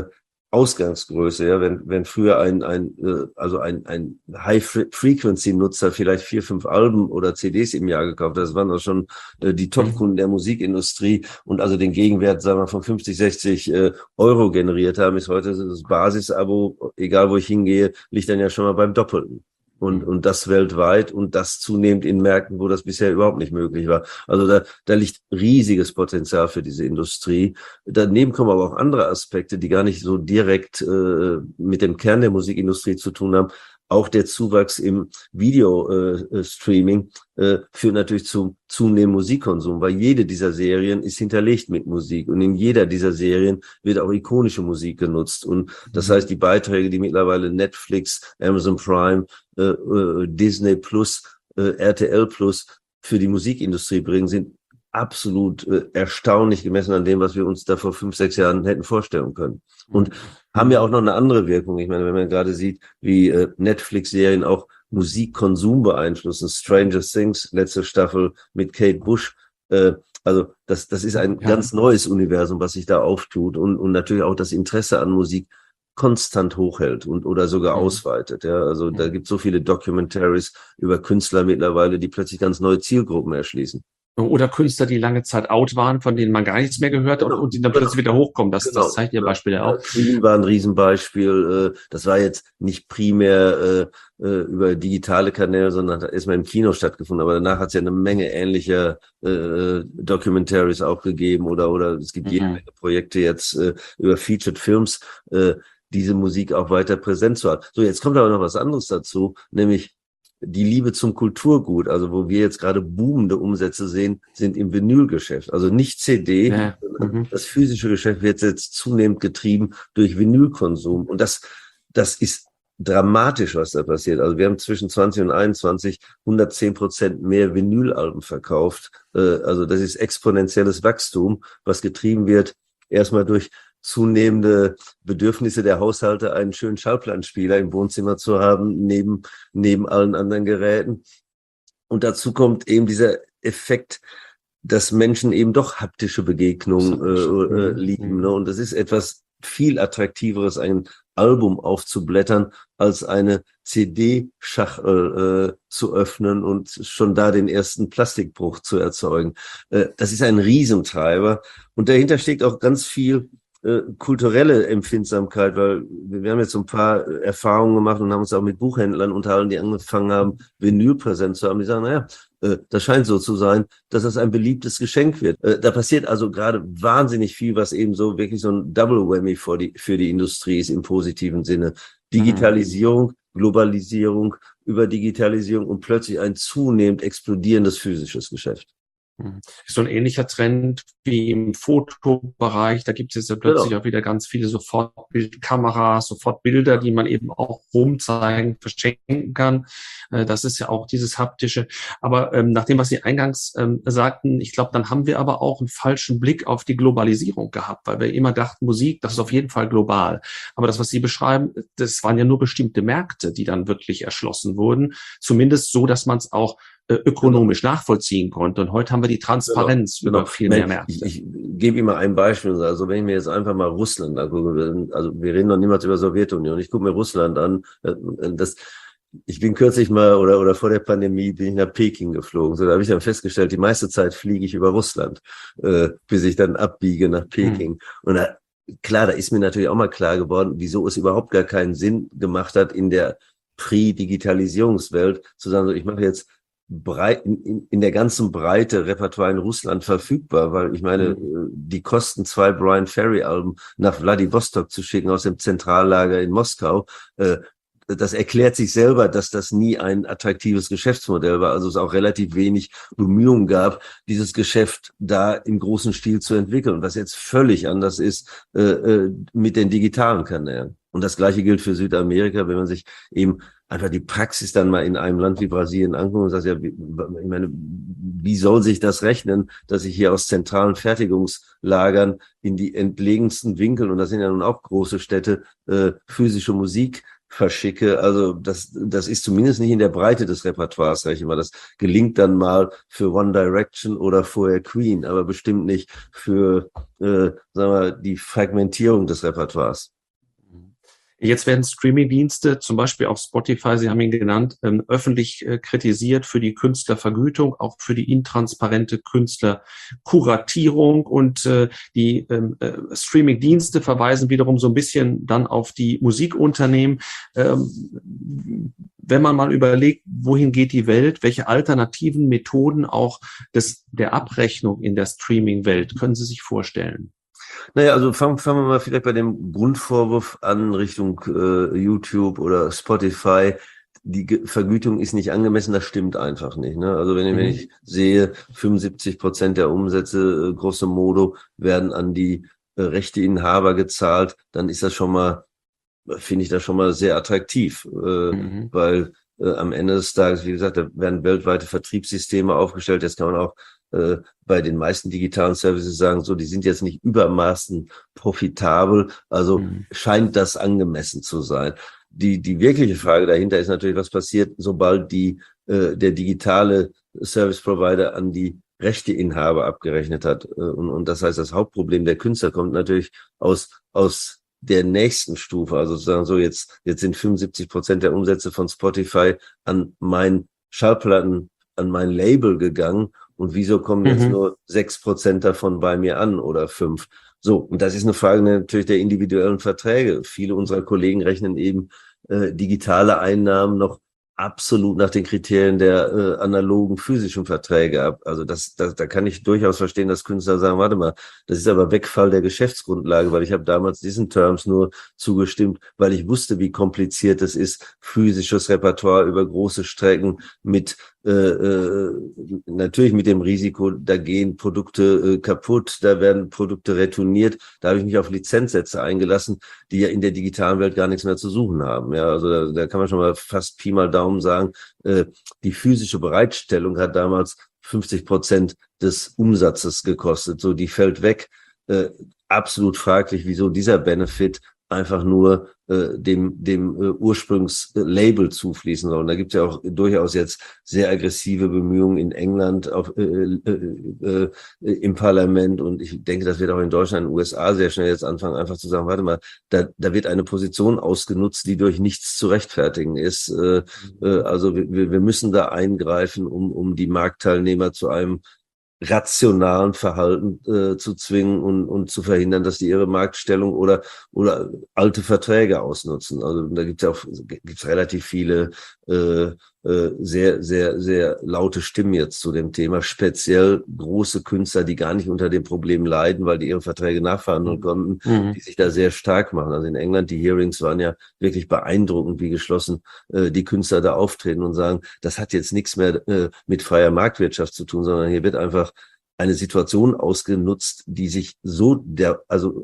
Ausgangsgröße, ja, wenn, wenn früher ein, ein, äh, also ein, ein High-Frequency-Nutzer vielleicht vier, fünf Alben oder C Ds im Jahr gekauft hat, das waren auch schon äh, die Top-Kunden der Musikindustrie und also den Gegenwert, sagen wir, von fünfzig, sechzig äh, Euro generiert haben, ist heute das Basisabo, egal wo ich hingehe, liegt dann ja schon mal beim Doppelten. Und, und das weltweit und das zunehmend in Märkten, wo das bisher überhaupt nicht möglich war. Also da, da liegt riesiges Potenzial für diese Industrie. Daneben kommen aber auch andere Aspekte, die gar nicht so direkt äh, mit dem Kern der Musikindustrie zu tun haben. Auch der Zuwachs im Video-Streaming äh, äh, führt natürlich zu zunehmendem Musikkonsum, weil jede dieser Serien ist hinterlegt mit Musik und in jeder dieser Serien wird auch ikonische Musik genutzt. Und das heißt, die Beiträge, die mittlerweile Netflix, Amazon Prime, äh, äh, Disney Plus, äh, R T L Plus für die Musikindustrie bringen, sind absolut äh, erstaunlich gemessen an dem, was wir uns da vor fünf, sechs Jahren hätten vorstellen können. Und haben ja auch noch eine andere Wirkung. Ich meine, wenn man gerade sieht, wie äh, Netflix-Serien auch Musikkonsum beeinflussen. Stranger Things, letzte Staffel mit Kate Bush. Äh, also das, das ist ein ja. ganz neues Universum, was sich da auftut und, und natürlich auch das Interesse an Musik konstant hochhält und oder sogar mhm. ausweitet. Ja, also mhm. da gibt es so viele Documentaries über Künstler mittlerweile, die plötzlich ganz neue Zielgruppen erschließen. Oder Künstler, die lange Zeit out waren, von denen man gar nichts mehr gehört hat, genau, und die dann plötzlich genau. wieder hochkommen. Das, genau. das zeigt Ihr Beispiel ja auch. Queen war ein Riesenbeispiel. Das war jetzt nicht primär über digitale Kanäle, sondern hat erstmal im Kino stattgefunden. Aber danach hat es ja eine Menge ähnlicher äh, Documentaries auch gegeben. Oder oder es gibt mhm. jede Menge Projekte jetzt äh, über Featured Films, äh, diese Musik auch weiter präsent zu haben. So, jetzt kommt aber noch was anderes dazu, nämlich die Liebe zum Kulturgut, also wo wir jetzt gerade boomende Umsätze sehen, sind im Vinylgeschäft. Also nicht C D, ja. mhm. das physische Geschäft wird jetzt zunehmend getrieben durch Vinylkonsum. Und das, das ist dramatisch, was da passiert. Also wir haben zwischen zwanzig und einundzwanzig hundertzehn Prozent mehr Vinylalben verkauft. Also das ist exponentielles Wachstum, was getrieben wird erstmal durch zunehmende Bedürfnisse der Haushalte, einen schönen Schallplattenspieler im Wohnzimmer zu haben, neben, neben allen anderen Geräten. Und dazu kommt eben dieser Effekt, dass Menschen eben doch haptische Begegnungen äh, äh, lieben. Ne? Und das ist etwas viel Attraktiveres, ein Album aufzublättern, als eine C D-Schachtel äh, zu öffnen und schon da den ersten Plastikbruch zu erzeugen. Äh, das ist ein Riesentreiber. Und dahinter steckt auch ganz viel Äh, kulturelle Empfindsamkeit, weil wir haben jetzt so ein paar Erfahrungen gemacht und haben uns auch mit Buchhändlern unterhalten, die angefangen haben, Vinyl präsent zu haben. Die sagen, naja, äh, das scheint so zu sein, dass das ein beliebtes Geschenk wird. Äh, da passiert also gerade wahnsinnig viel, was eben so wirklich so ein Double Whammy für die, für die Industrie ist im positiven Sinne. Digitalisierung, Globalisierung, Überdigitalisierung und plötzlich ein zunehmend explodierendes physisches Geschäft. So ein ähnlicher Trend wie im Fotobereich. Da gibt es jetzt ja plötzlich genau. auch wieder ganz viele Sofortbildkameras, Sofortbilder, die man eben auch rumzeigen, verschenken kann. Das ist ja auch dieses haptische. Aber ähm, nach dem, was Sie eingangs ähm, sagten, ich glaube, dann haben wir aber auch einen falschen Blick auf die Globalisierung gehabt, weil wir immer dachten, Musik, das ist auf jeden Fall global. Aber das, was Sie beschreiben, das waren ja nur bestimmte Märkte, die dann wirklich erschlossen wurden. Zumindest so, dass man es auch ökonomisch genau. nachvollziehen konnte. Und heute haben wir die Transparenz genau. über genau. viel mehr Märkte. Ich, ich gebe Ihnen mal ein Beispiel. Also wenn ich mir jetzt einfach mal Russland angucke, also wir reden noch niemals über Sowjetunion, ich gucke mir Russland an, das, ich bin kürzlich mal oder oder vor der Pandemie bin ich nach Peking geflogen. So, da habe ich dann festgestellt, die meiste Zeit fliege ich über Russland, äh, bis ich dann abbiege nach Peking. Hm. Und da, klar, da ist mir natürlich auch mal klar geworden, wieso es überhaupt gar keinen Sinn gemacht hat, in der Pre-Digitalisierungswelt zu sagen, so, ich mache jetzt breit, in, in der ganzen Breite Repertoire in Russland verfügbar, weil ich meine, mhm. die Kosten, zwei Brian Ferry Alben nach Wladiwostok zu schicken aus dem Zentrallager in Moskau, äh, das erklärt sich selber, dass das nie ein attraktives Geschäftsmodell war, also es auch relativ wenig Bemühungen gab, dieses Geschäft da im großen Stil zu entwickeln, was jetzt völlig anders ist äh, äh, mit den digitalen Kanälen. Und das Gleiche gilt für Südamerika, wenn man sich eben einfach die Praxis dann mal in einem Land wie Brasilien anguckt und sagt, ja, ich meine, wie soll sich das rechnen, dass ich hier aus zentralen Fertigungslagern in die entlegensten Winkel, und das sind ja nun auch große Städte, äh, physische Musik verschicke. Also das das ist zumindest nicht in der Breite des Repertoires, sag ich mal. Das gelingt dann mal für One Direction oder vorher Queen, aber bestimmt nicht für äh, sagen wir, die Fragmentierung des Repertoires. Jetzt werden Streaming-Dienste, zum Beispiel auf Spotify, Sie haben ihn genannt, ähm, öffentlich äh, kritisiert für die Künstlervergütung, auch für die intransparente Künstlerkuratierung, und äh, die ähm, äh, Streaming-Dienste verweisen wiederum so ein bisschen dann auf die Musikunternehmen. Ähm, wenn man mal überlegt, wohin geht die Welt, welche alternativen Methoden auch des, der Abrechnung in der Streaming-Welt können Sie sich vorstellen? Naja, also fangen, fangen wir mal vielleicht bei dem Grundvorwurf an Richtung äh, YouTube oder Spotify. Die Ge- Vergütung ist nicht angemessen, das stimmt einfach nicht. Ne? Also wenn, ich- wenn ich sehe, fünfundsiebzig Prozent der Umsätze, äh, grosso modo, werden an die äh, Rechteinhaber gezahlt, dann ist das schon mal, finde ich das schon mal sehr attraktiv, äh, Mhm. weil äh, am Ende des Tages, wie gesagt, da werden weltweite Vertriebssysteme aufgestellt. Jetzt kann man auch äh, bei den meisten digitalen Services sagen, so, die sind jetzt nicht übermaßen profitabel, also Mhm. scheint das angemessen zu sein. Die, die wirkliche Frage dahinter ist natürlich, was passiert, sobald die, äh, der digitale Service Provider an die Rechteinhaber abgerechnet hat. Äh, und, und das heißt, das Hauptproblem der Künstler kommt natürlich aus, aus der nächsten Stufe. Also sozusagen so, jetzt, jetzt sind fünfundsiebzig Prozent der Umsätze von Spotify an mein Schallplatten, an mein Label gegangen. Und wieso kommen jetzt Mhm. nur sechs Prozent davon bei mir an oder fünf? So, und das ist eine Frage natürlich der individuellen Verträge. Viele unserer Kollegen rechnen eben äh, digitale Einnahmen noch absolut nach den Kriterien der äh, analogen physischen Verträge ab. Also das, das, da kann ich durchaus verstehen, dass Künstler sagen, warte mal, das ist aber Wegfall der Geschäftsgrundlage, weil ich habe damals diesen Terms nur zugestimmt, weil ich wusste, wie kompliziert es ist, physisches Repertoire über große Strecken mit äh, äh, natürlich mit dem Risiko, da gehen Produkte äh, kaputt, da werden Produkte retourniert. Da habe ich mich auf Lizenzsätze eingelassen, die ja in der digitalen Welt gar nichts mehr zu suchen haben. Ja, also da, da kann man schon mal fast Pi mal Daumen sagen, äh, die physische Bereitstellung hat damals fünfzig Prozent des Umsatzes gekostet. So, die fällt weg. Äh, absolut fraglich, wieso dieser Benefit einfach nur äh, dem dem äh, Ursprungslabel zufließen soll. Und da gibt es ja auch durchaus jetzt sehr aggressive Bemühungen in England auf, äh, äh, äh, im Parlament, und ich denke, das wird auch in Deutschland, in den U S A sehr schnell jetzt anfangen, einfach zu sagen, warte mal, da, da wird eine Position ausgenutzt, die durch nichts zu rechtfertigen ist. Äh, äh, also wir, wir müssen da eingreifen, um, um die Marktteilnehmer zu einem rationalen Verhalten äh, zu zwingen und, und zu verhindern, dass die ihre Marktstellung oder oder alte Verträge ausnutzen. Also da gibt es ja auch gibt's relativ viele äh, äh, sehr sehr sehr laute Stimmen jetzt zu dem Thema, speziell große Künstler, die gar nicht unter dem Problem leiden, weil die ihre Verträge nachverhandeln konnten, Mhm. die sich da sehr stark machen. Also in England, die Hearings waren ja wirklich beeindruckend, wie geschlossen äh, die Künstler da auftreten und sagen, das hat jetzt nichts mehr äh, mit freier Marktwirtschaft zu tun, sondern hier wird einfach eine Situation ausgenutzt, die sich so der, also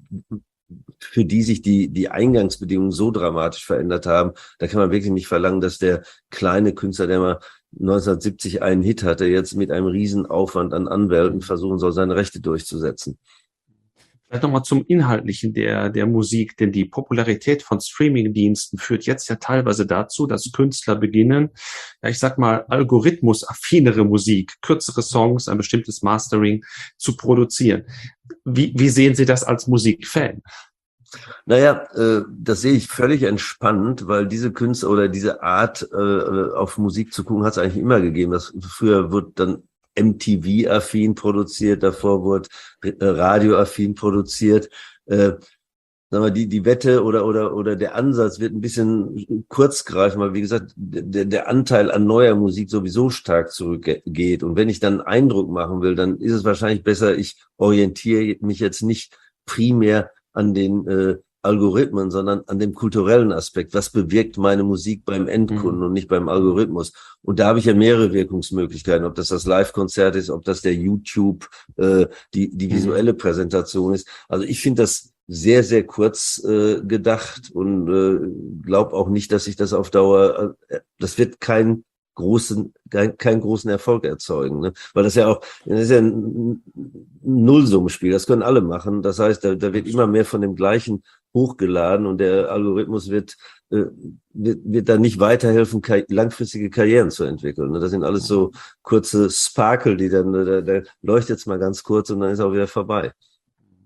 für die sich die die Eingangsbedingungen so dramatisch verändert haben. Da kann man wirklich nicht verlangen, dass der kleine Künstler, der mal neunzehnhundertsiebzig einen Hit hatte, jetzt mit einem riesen Aufwand an Anwälten versuchen soll, seine Rechte durchzusetzen. Vielleicht nochmal zum Inhaltlichen der, der Musik, denn die Popularität von Streaming-Diensten führt jetzt ja teilweise dazu, dass Künstler beginnen, ja, ich sag mal, algorithmusaffinere Musik, kürzere Songs, ein bestimmtes Mastering zu produzieren. Wie, wie sehen Sie das als Musikfan? Naja, äh, das sehe ich völlig entspannt, weil diese Künstler oder diese Art, äh, auf Musik zu gucken, hat es eigentlich immer gegeben. Das, früher wird dann M T V-affin produziert, davor wurde äh, Radio-affin produziert. Äh, sagen wir, die, die Wette oder, oder, oder der Ansatz wird ein bisschen kurz greifen, weil, wie gesagt, der, der Anteil an neuer Musik sowieso stark zurückgeht. Und wenn ich dann Eindruck machen will, dann ist es wahrscheinlich besser, ich orientiere mich jetzt nicht primär an den äh, Algorithmen, sondern an dem kulturellen Aspekt. Was bewirkt meine Musik beim Endkunden Mhm. und nicht beim Algorithmus? Und da habe ich ja mehrere Wirkungsmöglichkeiten, ob das das Live-Konzert ist, ob das der YouTube, äh, die, die visuelle Präsentation ist. Also ich finde das sehr, sehr kurz äh, gedacht und äh, glaube auch nicht, dass sich das auf Dauer, äh, das wird kein großen, kein, keinen großen Erfolg erzeugen, ne? Weil das ja auch, das ist ja ein Nullsummenspiel, das können alle machen. Das heißt, da, da wird immer mehr von dem Gleichen hochgeladen und der Algorithmus wird, äh, wird, wird da nicht weiterhelfen, kar- langfristige Karrieren zu entwickeln. Ne? Das sind alles so kurze Sparkle, die dann, da, da leuchtet jetzt mal ganz kurz und dann ist auch wieder vorbei.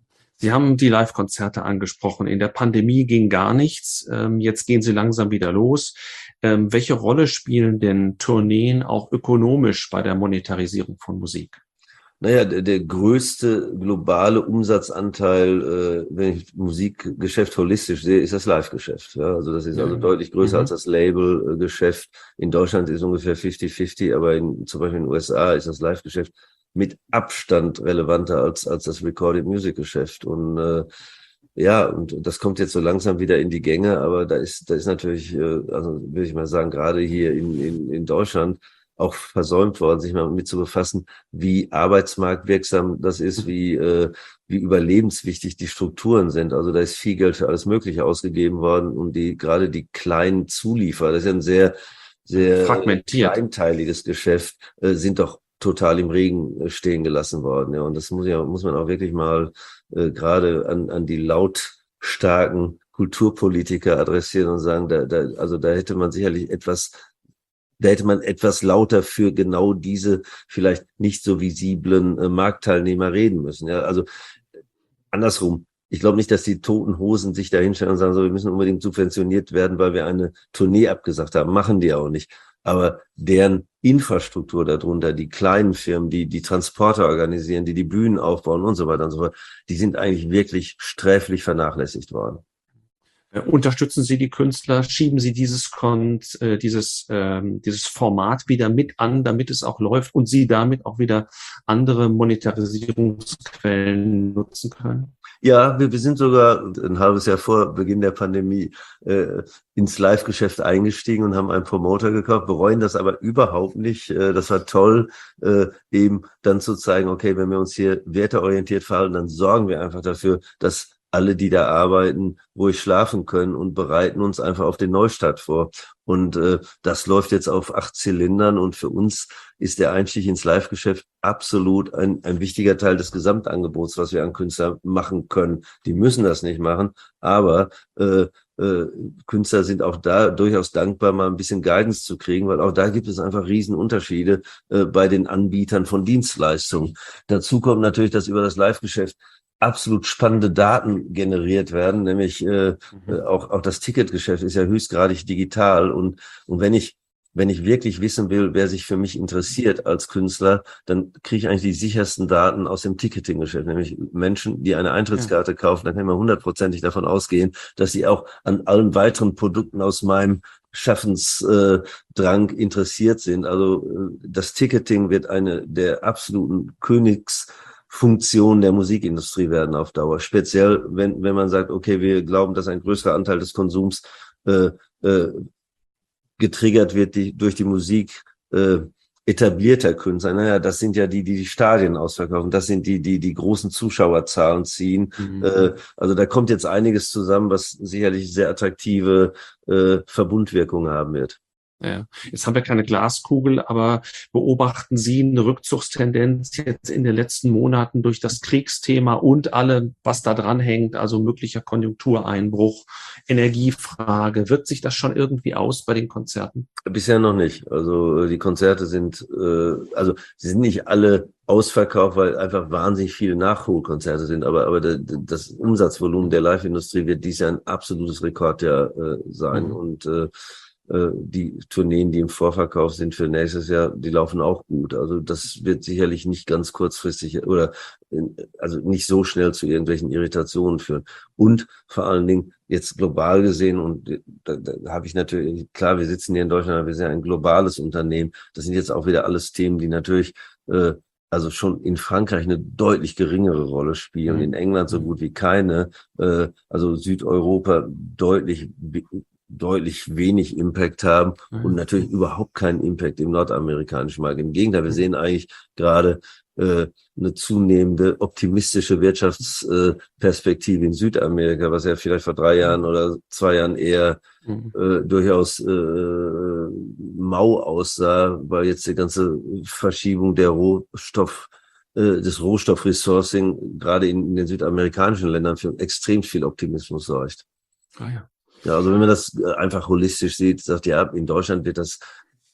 Sie haben die Live-Konzerte angesprochen. In der Pandemie ging gar nichts. Ähm, jetzt gehen sie langsam wieder los. Ähm, welche Rolle spielen denn Tourneen auch ökonomisch bei der Monetarisierung von Musik? Naja, der, der größte globale Umsatzanteil, äh, wenn ich Musikgeschäft holistisch sehe, ist das Live-Geschäft. Ja? Also das ist Ja. also deutlich größer Mhm. als das Label-Geschäft. In Deutschland ist ungefähr fifty fifty, aber in, zum Beispiel in den U S A ist das Live-Geschäft mit Abstand relevanter als als das Recorded-Music-Geschäft. Und äh, ja, und das kommt jetzt so langsam wieder in die Gänge, aber da ist da ist natürlich, äh, also würde ich mal sagen, gerade hier in in, in Deutschland auch versäumt worden, sich mal mit zu befassen, wie arbeitsmarktwirksam das ist, wie äh, wie überlebenswichtig die Strukturen sind. Also da ist viel Geld für alles Mögliche ausgegeben worden und die gerade die kleinen Zulieferer, das ist ja ein sehr sehr Fragmentiert. kleinteiliges Geschäft, äh, sind doch total im Regen stehen gelassen worden. Ja, und das muss ja muss man auch wirklich mal äh, gerade an an die lautstarken Kulturpolitiker adressieren und sagen, da, da also da hätte man sicherlich etwas Da hätte man etwas lauter für genau diese vielleicht nicht so visiblen äh, Marktteilnehmer reden müssen. Ja, also andersrum. Ich glaube nicht, dass die Toten Hosen sich da hinstellen und sagen, so, wir müssen unbedingt subventioniert werden, weil wir eine Tournee abgesagt haben. Machen die auch nicht. Aber deren Infrastruktur darunter, die kleinen Firmen, die die Transporter organisieren, die die Bühnen aufbauen und so weiter und so fort, die sind eigentlich wirklich sträflich vernachlässigt worden. Unterstützen Sie die Künstler, schieben Sie dieses Kon äh, dieses ähm, dieses Format wieder mit an, damit es auch läuft und Sie damit auch wieder andere Monetarisierungsquellen nutzen können? Ja, wir, wir sind sogar ein halbes Jahr vor Beginn der Pandemie äh, ins Live-Geschäft eingestiegen und haben einen Promoter gekauft, bereuen das aber überhaupt nicht. Äh, das war toll, äh, eben dann zu zeigen, okay, wenn wir uns hier werteorientiert verhalten, dann sorgen wir einfach dafür, dass alle, die da arbeiten, ruhig schlafen können und bereiten uns einfach auf den Neustart vor. Und äh, das läuft jetzt auf acht Zylindern und für uns ist der Einstieg ins Live-Geschäft absolut ein, ein wichtiger Teil des Gesamtangebots, was wir an Künstler machen können. Die müssen das nicht machen, aber äh, äh, Künstler sind auch da durchaus dankbar, mal ein bisschen Guidance zu kriegen, weil auch da gibt es einfach Riesenunterschiede äh, bei den Anbietern von Dienstleistungen. Dazu kommt natürlich, dass über das Live-Geschäft absolut spannende Daten generiert werden, nämlich äh, mhm. auch auch das Ticketgeschäft ist ja höchstgradig digital und und wenn ich wenn ich wirklich wissen will, wer sich für mich interessiert als Künstler, dann kriege ich eigentlich die sichersten Daten aus dem Ticketinggeschäft, nämlich Menschen, die eine Eintrittskarte ja. kaufen, dann kann man hundertprozentig davon ausgehen, dass sie auch an allen weiteren Produkten aus meinem Schaffensdrang äh, interessiert sind. Also äh, das Ticketing wird eine der absoluten Königs Funktionen der Musikindustrie werden auf Dauer. Speziell, wenn wenn man sagt, okay, wir glauben, dass ein größerer Anteil des Konsums äh, äh, getriggert wird die, durch die Musik äh, etablierter Künstler. Naja, das sind ja die, die die Stadien ausverkaufen. Das sind die, die die großen Zuschauerzahlen ziehen. Mhm. Äh, also da kommt jetzt einiges zusammen, was sicherlich sehr attraktive äh, Verbundwirkungen haben wird. Ja, jetzt haben wir keine Glaskugel, aber beobachten Sie eine Rückzugstendenz jetzt in den letzten Monaten durch das Kriegsthema und alle, was da dran hängt, also möglicher Konjunktureinbruch, Energiefrage? Wirkt sich das schon irgendwie aus bei den Konzerten? Bisher noch nicht. Also die Konzerte sind, äh, also sie sind nicht alle ausverkauft, weil einfach wahnsinnig viele Nachholkonzerte sind, aber aber der, das Umsatzvolumen der Live-Industrie wird dieses Jahr ein absolutes Rekordjahr äh, sein. Mhm. Und äh, die Tourneen, die im Vorverkauf sind für nächstes Jahr, die laufen auch gut. Also das wird sicherlich nicht ganz kurzfristig oder also nicht so schnell zu irgendwelchen Irritationen führen. Und vor allen Dingen jetzt global gesehen, und da, da habe ich natürlich, klar, wir sitzen hier in Deutschland, aber wir sind ja ein globales Unternehmen. Das sind jetzt auch wieder alles Themen, die natürlich äh, also schon in Frankreich eine deutlich geringere Rolle spielen, in England so gut wie keine, äh, also Südeuropa deutlich deutlich wenig Impact haben und natürlich überhaupt keinen Impact im nordamerikanischen Markt. Im Gegenteil, wir sehen eigentlich gerade äh, eine zunehmende optimistische Wirtschaftsperspektive äh, in Südamerika, was ja vielleicht vor drei Jahren oder zwei Jahren eher äh, durchaus äh, mau aussah, weil jetzt die ganze Verschiebung der Rohstoff äh, des Rohstoffresourcing gerade in, in den südamerikanischen Ländern für extrem viel Optimismus sorgt. Ah ja. Ja, also wenn man das einfach holistisch sieht, sagt ja, in Deutschland wird das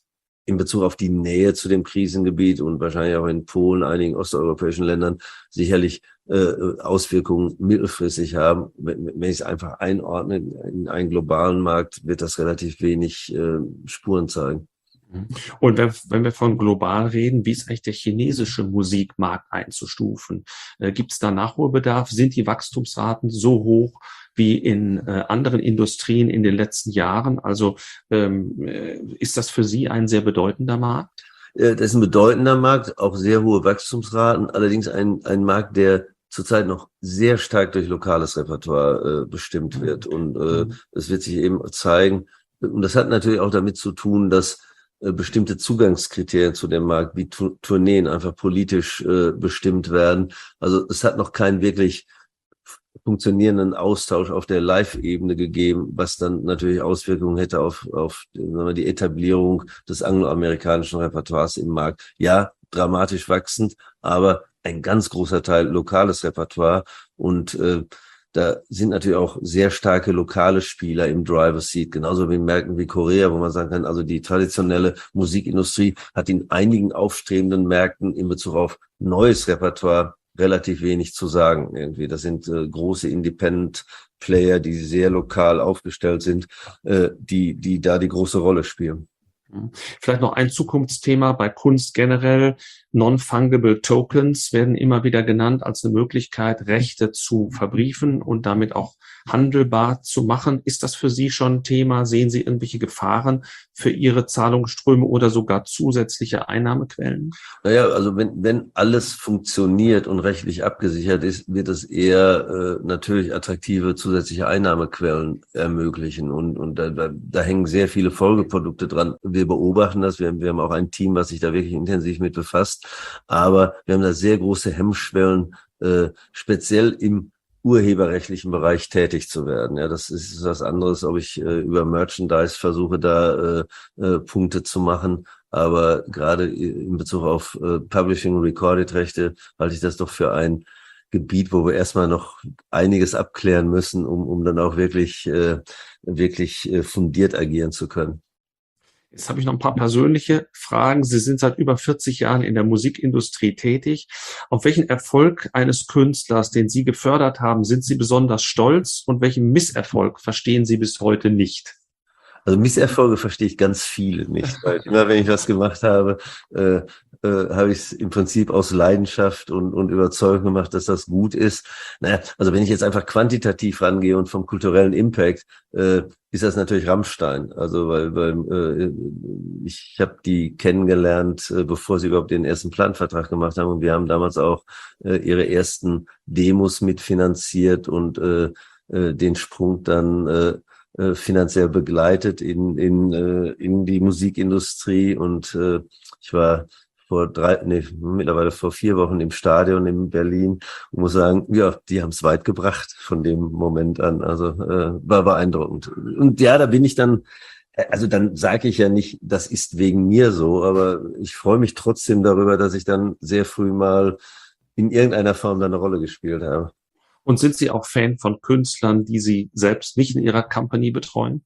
in Bezug auf die Nähe zu dem Krisengebiet und wahrscheinlich auch in Polen, einigen osteuropäischen Ländern sicherlich äh, Auswirkungen mittelfristig haben. Wenn, wenn ich es einfach einordne in einen globalen Markt, wird das relativ wenig äh, Spuren zeigen. Und wenn, wenn wir von global reden, wie ist eigentlich der chinesische Musikmarkt einzustufen? Äh, Gibt es da Nachholbedarf? Sind die Wachstumsraten so hoch wie in äh, anderen Industrien in den letzten Jahren? Also ähm, ist das für Sie ein sehr bedeutender Markt? Das ist ein bedeutender Markt, auch sehr hohe Wachstumsraten, allerdings ein, ein Markt, der zurzeit noch sehr stark durch lokales Repertoire äh, bestimmt wird. Und äh, es wird sich eben zeigen, und das hat natürlich auch damit zu tun, dass äh, bestimmte Zugangskriterien zu dem Markt, wie tu- Tourneen, einfach politisch äh, bestimmt werden. Also es hat noch keinen wirklich funktionierenden Austausch auf der Live-Ebene gegeben, was dann natürlich Auswirkungen hätte auf, auf sagen wir, die Etablierung des angloamerikanischen Repertoires im Markt. Ja, dramatisch wachsend, aber ein ganz großer Teil lokales Repertoire und äh, da sind natürlich auch sehr starke lokale Spieler im Driver's Seat, genauso wie in Märkten wie Korea, wo man sagen kann, also die traditionelle Musikindustrie hat in einigen aufstrebenden Märkten in Bezug auf neues Repertoire relativ wenig zu sagen irgendwie. Das sind äh, große Independent-Player, die sehr lokal aufgestellt sind, äh, die die da die große Rolle spielen. Vielleicht noch ein Zukunftsthema bei Kunst generell. Non-fungible Tokens werden immer wieder genannt als eine Möglichkeit, Rechte zu verbriefen und damit auch handelbar zu machen. Ist das für Sie schon ein Thema? Sehen Sie irgendwelche Gefahren für Ihre Zahlungsströme oder sogar zusätzliche Einnahmequellen? Naja, also wenn wenn alles funktioniert und rechtlich abgesichert ist, wird es eher äh, natürlich attraktive zusätzliche Einnahmequellen ermöglichen. Und und da, da, da hängen sehr viele Folgeprodukte dran. Wir beobachten das. Wir, wir haben auch ein Team, was sich da wirklich intensiv mit befasst. Aber wir haben da sehr große Hemmschwellen, äh, speziell im urheberrechtlichen Bereich tätig zu werden. Ja, das ist was anderes, ob ich äh, über Merchandise versuche, da äh, äh, Punkte zu machen. Aber gerade in Bezug auf äh, Publishing und Recorded-Rechte halte ich das doch für ein Gebiet, wo wir erstmal noch einiges abklären müssen, um, um dann auch wirklich, äh, wirklich äh, fundiert agieren zu können. Jetzt habe ich noch ein paar persönliche Fragen. Sie sind seit über vierzig Jahren in der Musikindustrie tätig. Auf welchen Erfolg eines Künstlers, den Sie gefördert haben, sind Sie besonders stolz und welchen Misserfolg verstehen Sie bis heute nicht? Also Misserfolge verstehe ich ganz viele nicht, weil immer wenn ich was gemacht habe, äh, äh, habe ich es im Prinzip aus Leidenschaft und, und Überzeugung gemacht, dass das gut ist. Naja, also wenn ich jetzt einfach quantitativ rangehe und vom kulturellen Impact, äh, ist das natürlich Rammstein. Also weil, weil äh, ich habe die kennengelernt, äh, bevor sie überhaupt den ersten Plattenvertrag gemacht haben, und wir haben damals auch äh, ihre ersten Demos mitfinanziert und äh, äh, den Sprung dann äh, finanziell begleitet in in äh, in die Musikindustrie. Und äh, ich war vor drei, nee, mittlerweile vor vier Wochen im Stadion in Berlin und muss sagen, ja, die haben es weit gebracht von dem Moment an. Also äh, war beeindruckend. Und ja, da bin ich dann, also dann sage ich ja nicht, das ist wegen mir so, aber ich freue mich trotzdem darüber, dass ich dann sehr früh mal in irgendeiner Form da eine Rolle gespielt habe. Und sind Sie auch Fan von Künstlern, die Sie selbst nicht in Ihrer Company betreuen?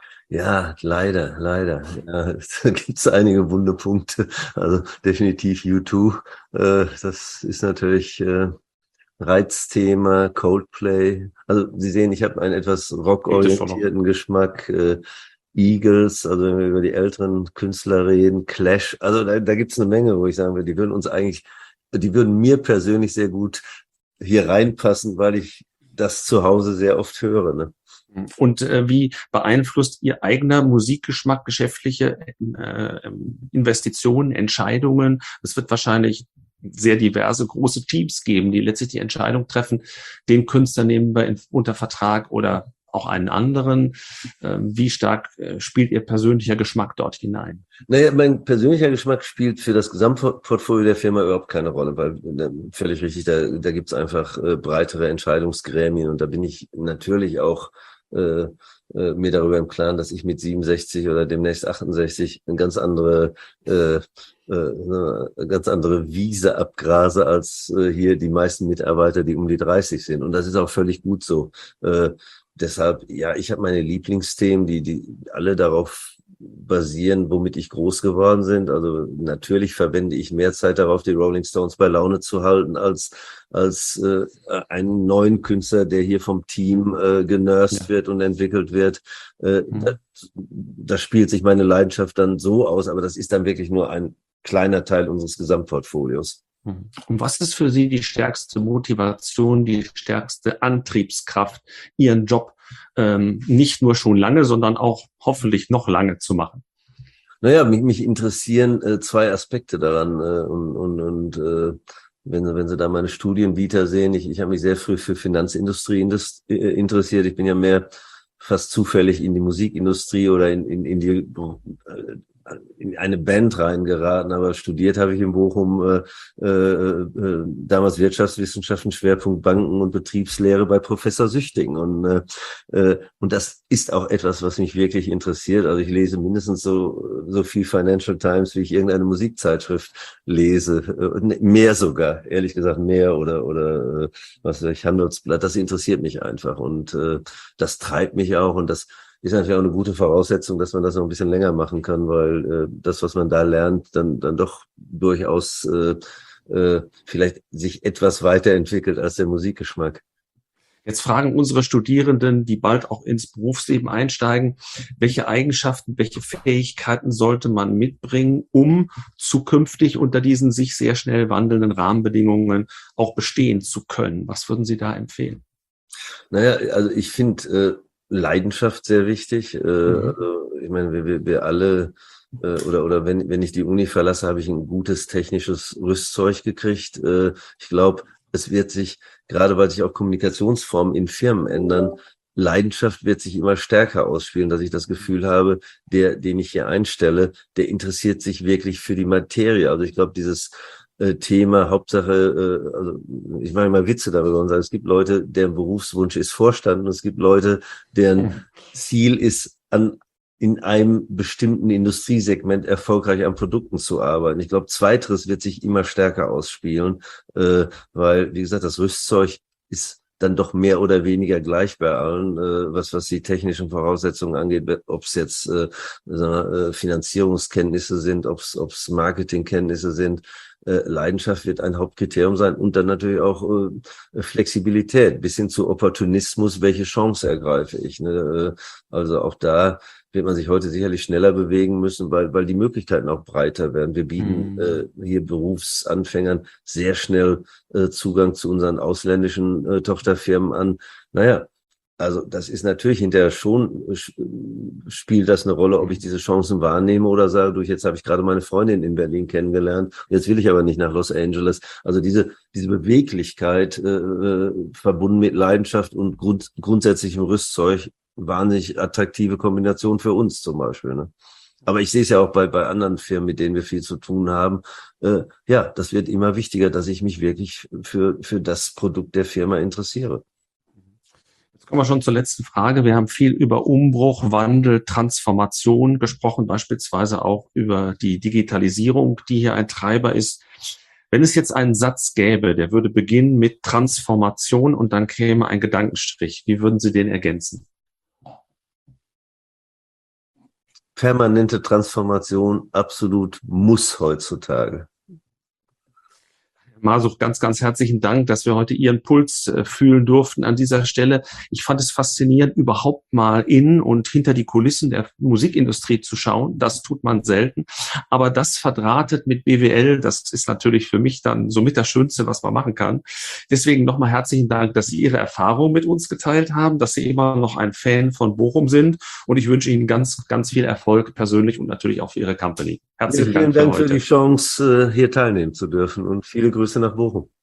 Ja, leider, leider. Ja, da gibt's einige wunde Punkte. Also definitiv U zwei. Äh, das ist natürlich äh, Reizthema, Coldplay. Also Sie sehen, ich habe einen etwas rockorientierten Geschmack. Äh, Eagles, also wenn wir über die älteren Künstler reden, Clash. Also da, da gibt's eine Menge, wo ich sagen will, die würden uns eigentlich, die würden mir persönlich sehr gut hier reinpassen, weil ich das zu Hause sehr oft höre. Ne? Und äh, wie beeinflusst Ihr eigener Musikgeschmack geschäftliche äh, Investitionen, Entscheidungen? Es wird wahrscheinlich sehr diverse große Teams geben, die letztlich die Entscheidung treffen, den Künstler nehmen wir in, unter Vertrag oder auch einen anderen. Ähm, wie stark äh, spielt Ihr persönlicher Geschmack dort hinein? Naja, mein persönlicher Geschmack spielt für das Gesamtportfolio der Firma überhaupt keine Rolle, weil äh, völlig richtig, da, da gibt's einfach äh, breitere Entscheidungsgremien und da bin ich natürlich auch äh, äh, mir darüber im Klaren, dass ich mit siebenundsechzig oder demnächst achtundsechzig eine ganz andere äh, eine ganz andere Wiese abgrase als äh, hier die meisten Mitarbeiter, die um die dreißig sind. Und das ist auch völlig gut so. Äh, deshalb, ja, ich habe meine Lieblingsthemen, die die alle darauf basieren, womit ich groß geworden bin. Also natürlich verwende ich mehr Zeit darauf, die Rolling Stones bei Laune zu halten, als als äh, einen neuen Künstler, der hier vom Team äh, genurst ja. wird und entwickelt wird. Äh, mhm. da, da spielt sich meine Leidenschaft dann so aus, aber das ist dann wirklich nur ein kleiner Teil unseres Gesamtportfolios. Und was ist für Sie die stärkste Motivation, die stärkste Antriebskraft, Ihren Job ähm, nicht nur schon lange, sondern auch hoffentlich noch lange zu machen? Naja, mich, mich interessieren äh, zwei Aspekte daran. Äh, und und, und äh, wenn Sie, wenn Sie da meine Studienvita sehen, ich, ich habe mich sehr früh für Finanzindustrie indus, äh, interessiert. Ich bin ja mehr fast zufällig in die Musikindustrie oder in, in, in die äh, in eine Band reingeraten, aber studiert habe ich in Bochum äh, äh, äh, damals Wirtschaftswissenschaften, Schwerpunkt Banken und Betriebslehre bei Professor Süchting. Und äh, äh, und das ist auch etwas, was mich wirklich interessiert. Also ich lese mindestens so so viel Financial Times, wie ich irgendeine Musikzeitschrift lese, äh, mehr sogar, ehrlich gesagt mehr oder oder äh, was weiß ich, Handelsblatt. Das interessiert mich einfach und äh, das treibt mich auch und das ist natürlich auch eine gute Voraussetzung, dass man das noch ein bisschen länger machen kann, weil äh, das, was man da lernt, dann dann doch durchaus äh, äh, vielleicht sich etwas weiterentwickelt als der Musikgeschmack. Jetzt fragen unsere Studierenden, die bald auch ins Berufsleben einsteigen, welche Eigenschaften, welche Fähigkeiten sollte man mitbringen, um zukünftig unter diesen sich sehr schnell wandelnden Rahmenbedingungen auch bestehen zu können? Was würden Sie da empfehlen? Naja, also ich finde äh, Leidenschaft sehr wichtig. Äh, mhm. Also ich meine, wir, wir, wir alle äh, oder oder wenn wenn ich die Uni verlasse, habe ich ein gutes technisches Rüstzeug gekriegt. Äh, ich glaube, es wird sich, gerade weil sich auch Kommunikationsformen in Firmen ändern, Leidenschaft wird sich immer stärker ausspielen, dass ich das Gefühl habe, der, den ich hier einstelle, der interessiert sich wirklich für die Materie. Also ich glaube, dieses äh, Thema, Hauptsache, äh, also ich mache mal Witze darüber und sage, es gibt Leute, deren Berufswunsch ist Vorstand und es gibt Leute, deren Ziel ist, an in einem bestimmten Industriesegment erfolgreich an Produkten zu arbeiten. Ich glaube, zweiteres wird sich immer stärker ausspielen, äh, weil, wie gesagt, das Rüstzeug ist dann doch mehr oder weniger gleich bei allen, äh, was was die technischen Voraussetzungen angeht, ob es jetzt äh, äh, Finanzierungskenntnisse sind, ob es ob es Marketingkenntnisse sind. Äh, Leidenschaft wird ein Hauptkriterium sein und dann natürlich auch äh, Flexibilität bis hin zu Opportunismus. Welche Chance ergreife ich? Ne? Also auch da wird man sich heute sicherlich schneller bewegen müssen, weil weil die Möglichkeiten auch breiter werden. Wir bieten mhm. äh, hier Berufsanfängern sehr schnell äh, Zugang zu unseren ausländischen äh, Tochterfirmen an. Naja, also das ist natürlich hinterher schon, spielt das eine Rolle, ob ich diese Chancen wahrnehme oder sage, durch jetzt habe ich gerade meine Freundin in Berlin kennengelernt, jetzt will ich aber nicht nach Los Angeles. Also diese diese Beweglichkeit äh, verbunden mit Leidenschaft und grund, grundsätzlichem Rüstzeug, wahnsinnig attraktive Kombination für uns zum Beispiel. Ne? Aber ich sehe es ja auch bei bei anderen Firmen, mit denen wir viel zu tun haben. Äh, ja, das wird immer wichtiger, dass ich mich wirklich für für das Produkt der Firma interessiere. Jetzt kommen wir schon zur letzten Frage. Wir haben viel über Umbruch, Wandel, Transformation gesprochen, beispielsweise auch über die Digitalisierung, die hier ein Treiber ist. Wenn es jetzt einen Satz gäbe, der würde beginnen mit Transformation und dann käme ein Gedankenstrich, wie würden Sie den ergänzen? Permanente Transformation absolut muss heutzutage. Masuch, ganz, ganz herzlichen Dank, dass wir heute Ihren Puls äh, fühlen durften an dieser Stelle. Ich fand es faszinierend, überhaupt mal in und hinter die Kulissen der Musikindustrie zu schauen. Das tut man selten. Aber das verdrahtet mit B W L, das ist natürlich für mich dann somit das Schönste, was man machen kann. Deswegen nochmal herzlichen Dank, dass Sie Ihre Erfahrung mit uns geteilt haben, dass Sie immer noch ein Fan von Bochum sind. Und ich wünsche Ihnen ganz, ganz viel Erfolg persönlich und natürlich auch für Ihre Company. Herzlichen ja, vielen Dank, Dank für, für die Chance, hier teilnehmen zu dürfen und viele Grüße nach Bochum.